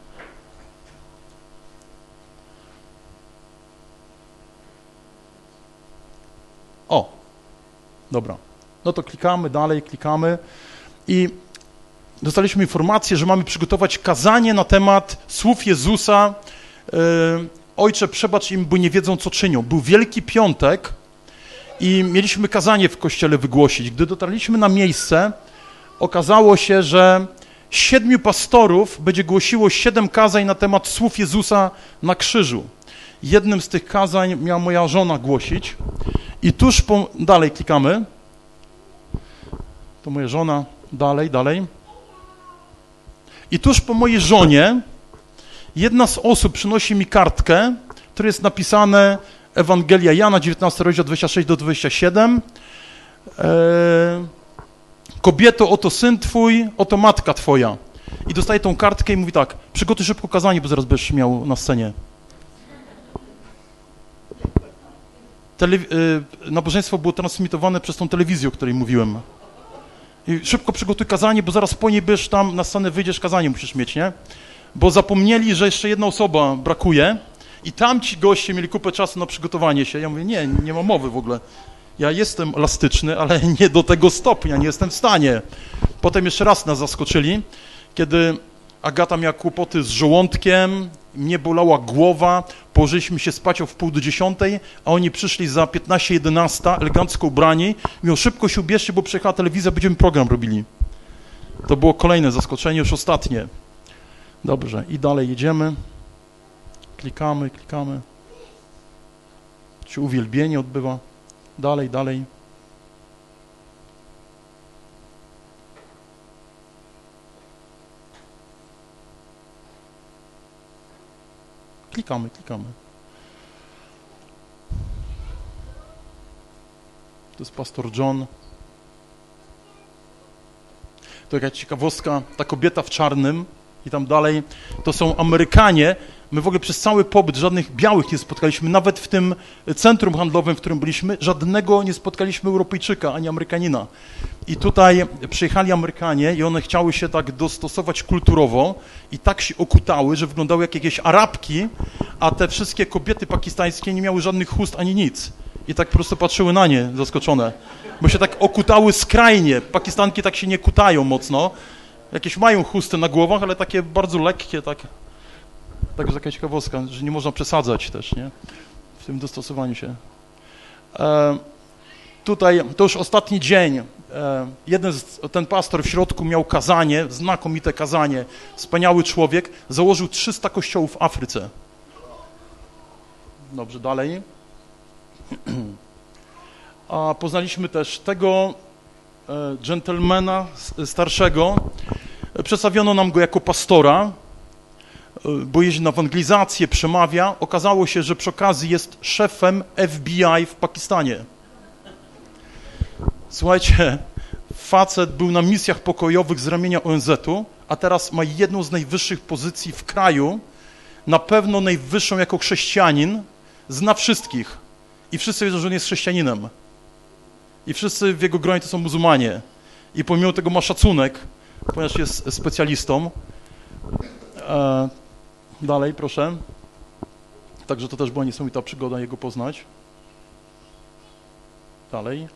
O, dobra. No to klikamy dalej, klikamy i dostaliśmy informację, że mamy przygotować kazanie na temat słów Jezusa. Yy, Ojcze, przebacz im, bo nie wiedzą, co czynią. Był Wielki Piątek i mieliśmy kazanie w kościele wygłosić. Gdy dotarliśmy na miejsce, okazało się, że siedmiu pastorów będzie głosiło siedem kazań na temat słów Jezusa na krzyżu. Jednym z tych kazań miała moja żona głosić i tuż po... Dalej klikamy. To moja żona. Dalej, dalej. I tuż po mojej żonie jedna z osób przynosi mi kartkę, w której jest napisane Ewangelia Jana, dziewiętnasty rozdział, dwadzieścia sześć do dwudziestego siódmego. Eee, Kobieto, oto syn twój, oto matka twoja. I dostaje tą kartkę i mówi tak, przygotuj szybko kazanie, bo zaraz będziesz miał na scenie. Tele, y, nabożeństwo było transmitowane przez tą telewizję, o której mówiłem. I szybko przygotuj kazanie, bo zaraz po niej będziesz tam na scenę wyjdziesz, kazanie musisz mieć, nie? Bo zapomnieli, że jeszcze jedna osoba brakuje i tam ci goście mieli kupę czasu na przygotowanie się. Ja mówię, nie, nie ma mowy w ogóle. Ja jestem elastyczny, ale nie do tego stopnia, nie jestem w stanie. Potem jeszcze raz nas zaskoczyli, kiedy Agata miała kłopoty z żołądkiem, mnie bolała głowa, położyliśmy się spać o wpół do dziesiątej, a oni przyszli za piętnaście jedenaście, elegancko ubrani. Mówią, szybko się ubierzcie, bo przyjechała telewizja, będziemy program robili. To było kolejne zaskoczenie, już ostatnie. Dobrze, i dalej jedziemy. Klikamy, klikamy. Się uwielbienie odbywa. Dalej, dalej. Klikamy, klikamy. To jest pastor John. To jakaś ciekawostka, ta kobieta w czarnym i tam dalej, to są Amerykanie. My w ogóle przez cały pobyt żadnych białych nie spotkaliśmy, nawet w tym centrum handlowym, w którym byliśmy, żadnego nie spotkaliśmy Europejczyka, ani Amerykanina. I tutaj przyjechali Amerykanie i one chciały się tak dostosować kulturowo i tak się okutały, że wyglądały jak jakieś Arabki, a te wszystkie kobiety pakistańskie nie miały żadnych chust ani nic. I tak po prostu patrzyły na nie, zaskoczone, bo się tak okutały skrajnie. Pakistanki tak się nie kutają mocno. Jakieś mają chusty na głowach, ale takie bardzo lekkie, tak. Także taka ciekawostka, że nie można przesadzać też, nie? W tym dostosowaniu się. E, tutaj, to już ostatni dzień. E, jeden z, ten pastor w środku miał kazanie, znakomite kazanie, wspaniały człowiek, założył trzysta kościołów w Afryce. Dobrze, dalej. A poznaliśmy też tego e, dżentelmena starszego. Przedstawiono nam go jako pastora, bo jeździ na ewangelizację, przemawia. Okazało się, że przy okazji jest szefem F B I w Pakistanie. Słuchajcie, facet był na misjach pokojowych z ramienia O N Z-u, a teraz ma jedną z najwyższych pozycji w kraju, na pewno najwyższą jako chrześcijanin, zna wszystkich i wszyscy wiedzą, że on jest chrześcijaninem. I wszyscy w jego gronie to są muzułmanie. I pomimo tego ma szacunek, ponieważ jest specjalistą. E, dalej, proszę. Także to też była niesamowita przygoda jego poznać. Dalej.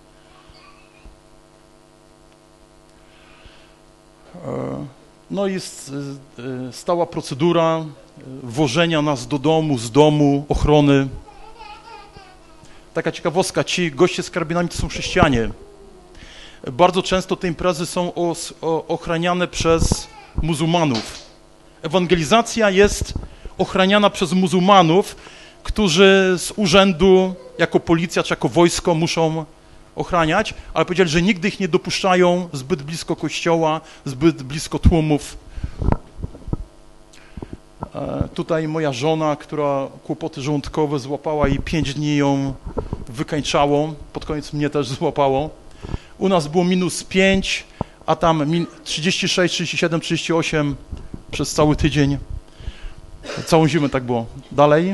E, no i jest e, stała procedura wożenia nas do domu, z domu, ochrony. Taka ciekawostka, ci goście z karabinami to są chrześcijanie. Bardzo często te imprezy są os, o, ochraniane przez muzułmanów. Ewangelizacja jest ochraniana przez muzułmanów, którzy z urzędu, jako policja czy jako wojsko muszą ochraniać, ale powiedzieli, że nigdy ich nie dopuszczają zbyt blisko kościoła, zbyt blisko tłumów. E, tutaj moja żona, która kłopoty żołądkowe złapała i pięć dni ją wykańczało, pod koniec mnie też złapało. U nas było minus pięć, a tam trzydzieści sześć, trzydzieści siedem, trzydzieści osiem przez cały tydzień. Całą zimę tak było. Dalej.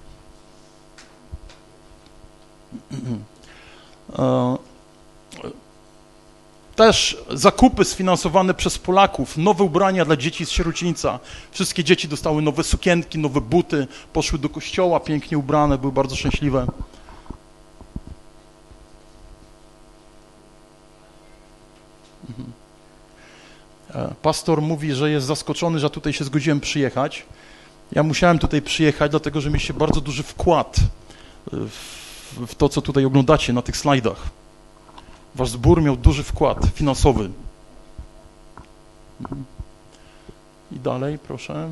Też zakupy sfinansowane przez Polaków, nowe ubrania dla dzieci z sierocińca. Wszystkie dzieci dostały nowe sukienki, nowe buty, poszły do kościoła pięknie ubrane, były bardzo szczęśliwe. Pastor mówi, że jest zaskoczony, że tutaj się zgodziłem przyjechać. Ja musiałem tutaj przyjechać, dlatego że mieliście bardzo duży wkład w, w to, co tutaj oglądacie na tych slajdach. Wasz zbór miał duży wkład finansowy. I dalej, proszę.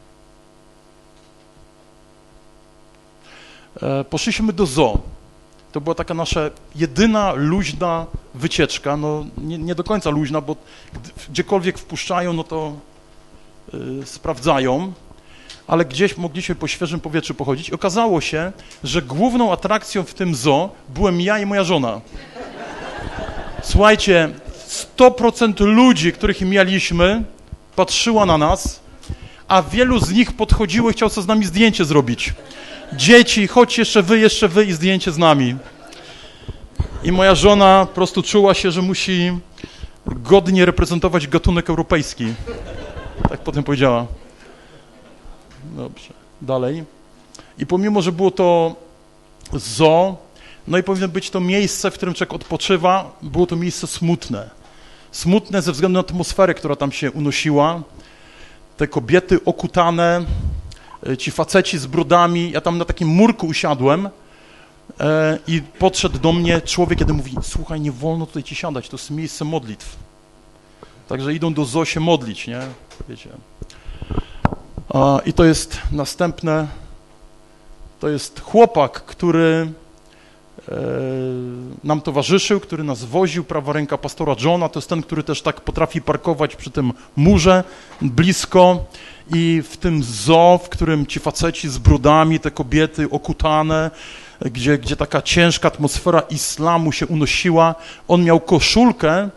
Poszliśmy do zoo. To była taka nasza jedyna luźna wycieczka, no nie, nie do końca luźna, bo gdziekolwiek wpuszczają, no to yy, sprawdzają, ale gdzieś mogliśmy po świeżym powietrzu pochodzić. I okazało się, że główną atrakcją w tym zoo byłem ja i moja żona. Słuchajcie, sto procent ludzi, których mieliśmy, patrzyła na nas, a wielu z nich podchodziło i chciał sobie z nami zdjęcie zrobić. Dzieci, chodź jeszcze wy, jeszcze wy i zdjęcie z nami. I moja żona po prostu czuła się, że musi godnie reprezentować gatunek europejski. Tak potem powiedziała. Dobrze, dalej. I pomimo, że było to zoo, no i powinno być to miejsce, w którym człowiek odpoczywa, było to miejsce smutne. Smutne ze względu na atmosferę, która tam się unosiła. Te kobiety okutane, ci faceci z brodami. Ja tam na takim murku usiadłem e, i podszedł do mnie człowiek, kiedy mówi, słuchaj, nie wolno tutaj ci siadać, to jest miejsce modlitw. Także idą do zoo się modlić, nie? Wiecie. A, i to jest następne, to jest chłopak, który e, nam towarzyszył, który nas woził, prawa ręka pastora Johna, to jest ten, który też tak potrafi parkować przy tym murze blisko i w tym zoo, w którym ci faceci z brodami, te kobiety okutane, gdzie, gdzie taka ciężka atmosfera islamu się unosiła, on miał koszulkę,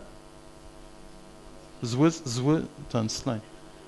zły, zły, ten slajd,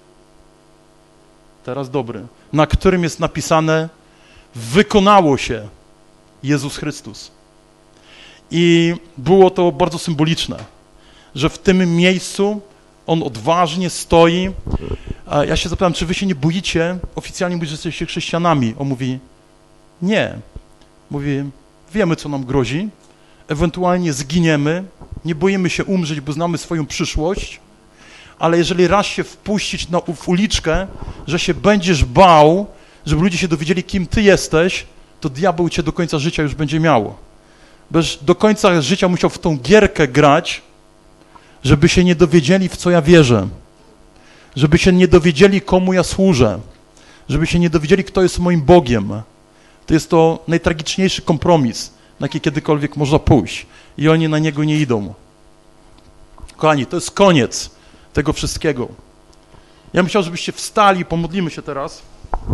teraz dobry, na którym jest napisane wykonało się Jezus Chrystus. I było to bardzo symboliczne, że w tym miejscu on odważnie stoi. A ja się zapytałem, czy wy się nie boicie? Oficjalnie mówi, że jesteście chrześcijanami. On mówi, nie. Mówi, wiemy, co nam grozi, ewentualnie zginiemy, nie boimy się umrzeć, bo znamy swoją przyszłość, ale jeżeli raz się wpuścić na, w uliczkę, że się będziesz bał, żeby ludzie się dowiedzieli, kim ty jesteś, to diabeł cię do końca życia już będzie miało. Będziesz do końca życia musiał w tą gierkę grać, żeby się nie dowiedzieli, w co ja wierzę. Żeby się nie dowiedzieli, komu ja służę. Żeby się nie dowiedzieli, kto jest moim Bogiem. To jest to najtragiczniejszy kompromis, na jaki kiedykolwiek można pójść. I oni na niego nie idą. Kochani, to jest koniec tego wszystkiego. Ja bym chciał, żebyście wstali, pomodlimy się teraz.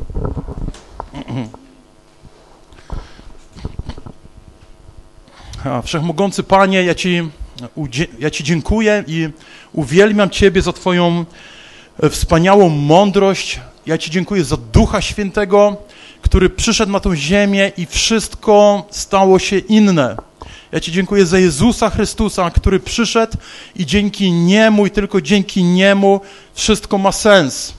A, Wszechmogący Panie, ja Ci, ja Ci dziękuję i uwielbiam Ciebie za Twoją wspaniałą mądrość. Ja Ci dziękuję za Ducha Świętego, który przyszedł na tą ziemię i wszystko stało się inne. Ja Ci dziękuję za Jezusa Chrystusa, który przyszedł i dzięki Niemu i tylko dzięki Niemu wszystko ma sens.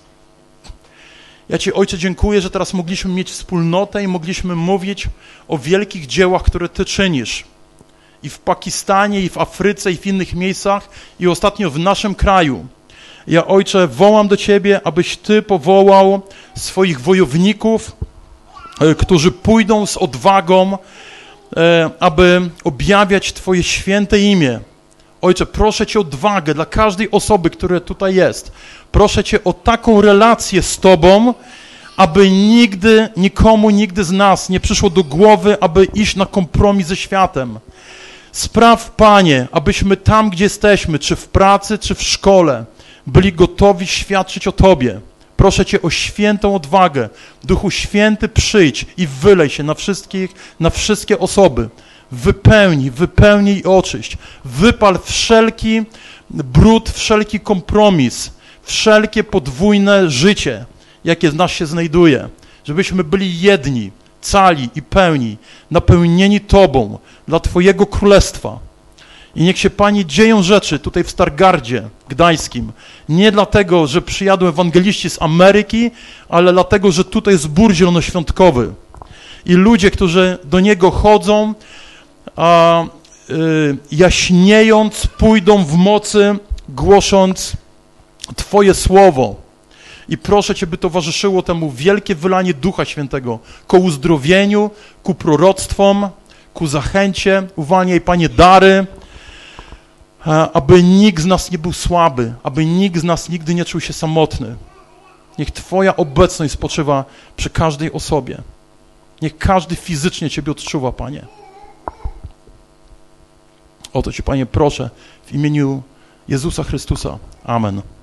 Ja Ci, Ojcze, dziękuję, że teraz mogliśmy mieć wspólnotę i mogliśmy mówić o wielkich dziełach, które Ty czynisz. I w Pakistanie, i w Afryce, i w innych miejscach, i ostatnio w naszym kraju. Ja, Ojcze, wołam do Ciebie, abyś Ty powołał swoich wojowników, którzy pójdą z odwagą, aby objawiać Twoje święte imię. Ojcze, proszę Cię o odwagę dla każdej osoby, która tutaj jest. Proszę Cię o taką relację z Tobą, aby nigdy, nikomu, nigdy z nas nie przyszło do głowy, aby iść na kompromis ze światem. Spraw, Panie, abyśmy tam, gdzie jesteśmy, czy w pracy, czy w szkole, byli gotowi świadczyć o Tobie. Proszę Cię o świętą odwagę. Duchu Święty, przyjdź i wylej się na wszystkich, na wszystkie osoby. Wypełnij, wypełnij i oczyść. Wypal wszelki brud, wszelki kompromis, wszelkie podwójne życie, jakie w nas się znajduje. Żebyśmy byli jedni, cali i pełni, napełnieni Tobą dla Twojego Królestwa. I niech się, Panie, dzieją rzeczy tutaj w Stargardzie Gdańskim. Nie dlatego, że przyjadą ewangeliści z Ameryki, ale dlatego, że tutaj jest zbór zielonoświątkowy. I ludzie, którzy do niego chodzą, a, y, jaśniejąc, pójdą w mocy, głosząc Twoje słowo. I proszę Cię, by towarzyszyło temu wielkie wylanie Ducha Świętego ku uzdrowieniu, ku proroctwom, ku zachęcie. Uwalniaj, Panie, dary, aby nikt z nas nie był słaby, aby nikt z nas nigdy nie czuł się samotny. Niech Twoja obecność spoczywa przy każdej osobie. Niech każdy fizycznie Ciebie odczuwa, Panie. O to Cię, Panie, proszę w imieniu Jezusa Chrystusa. Amen.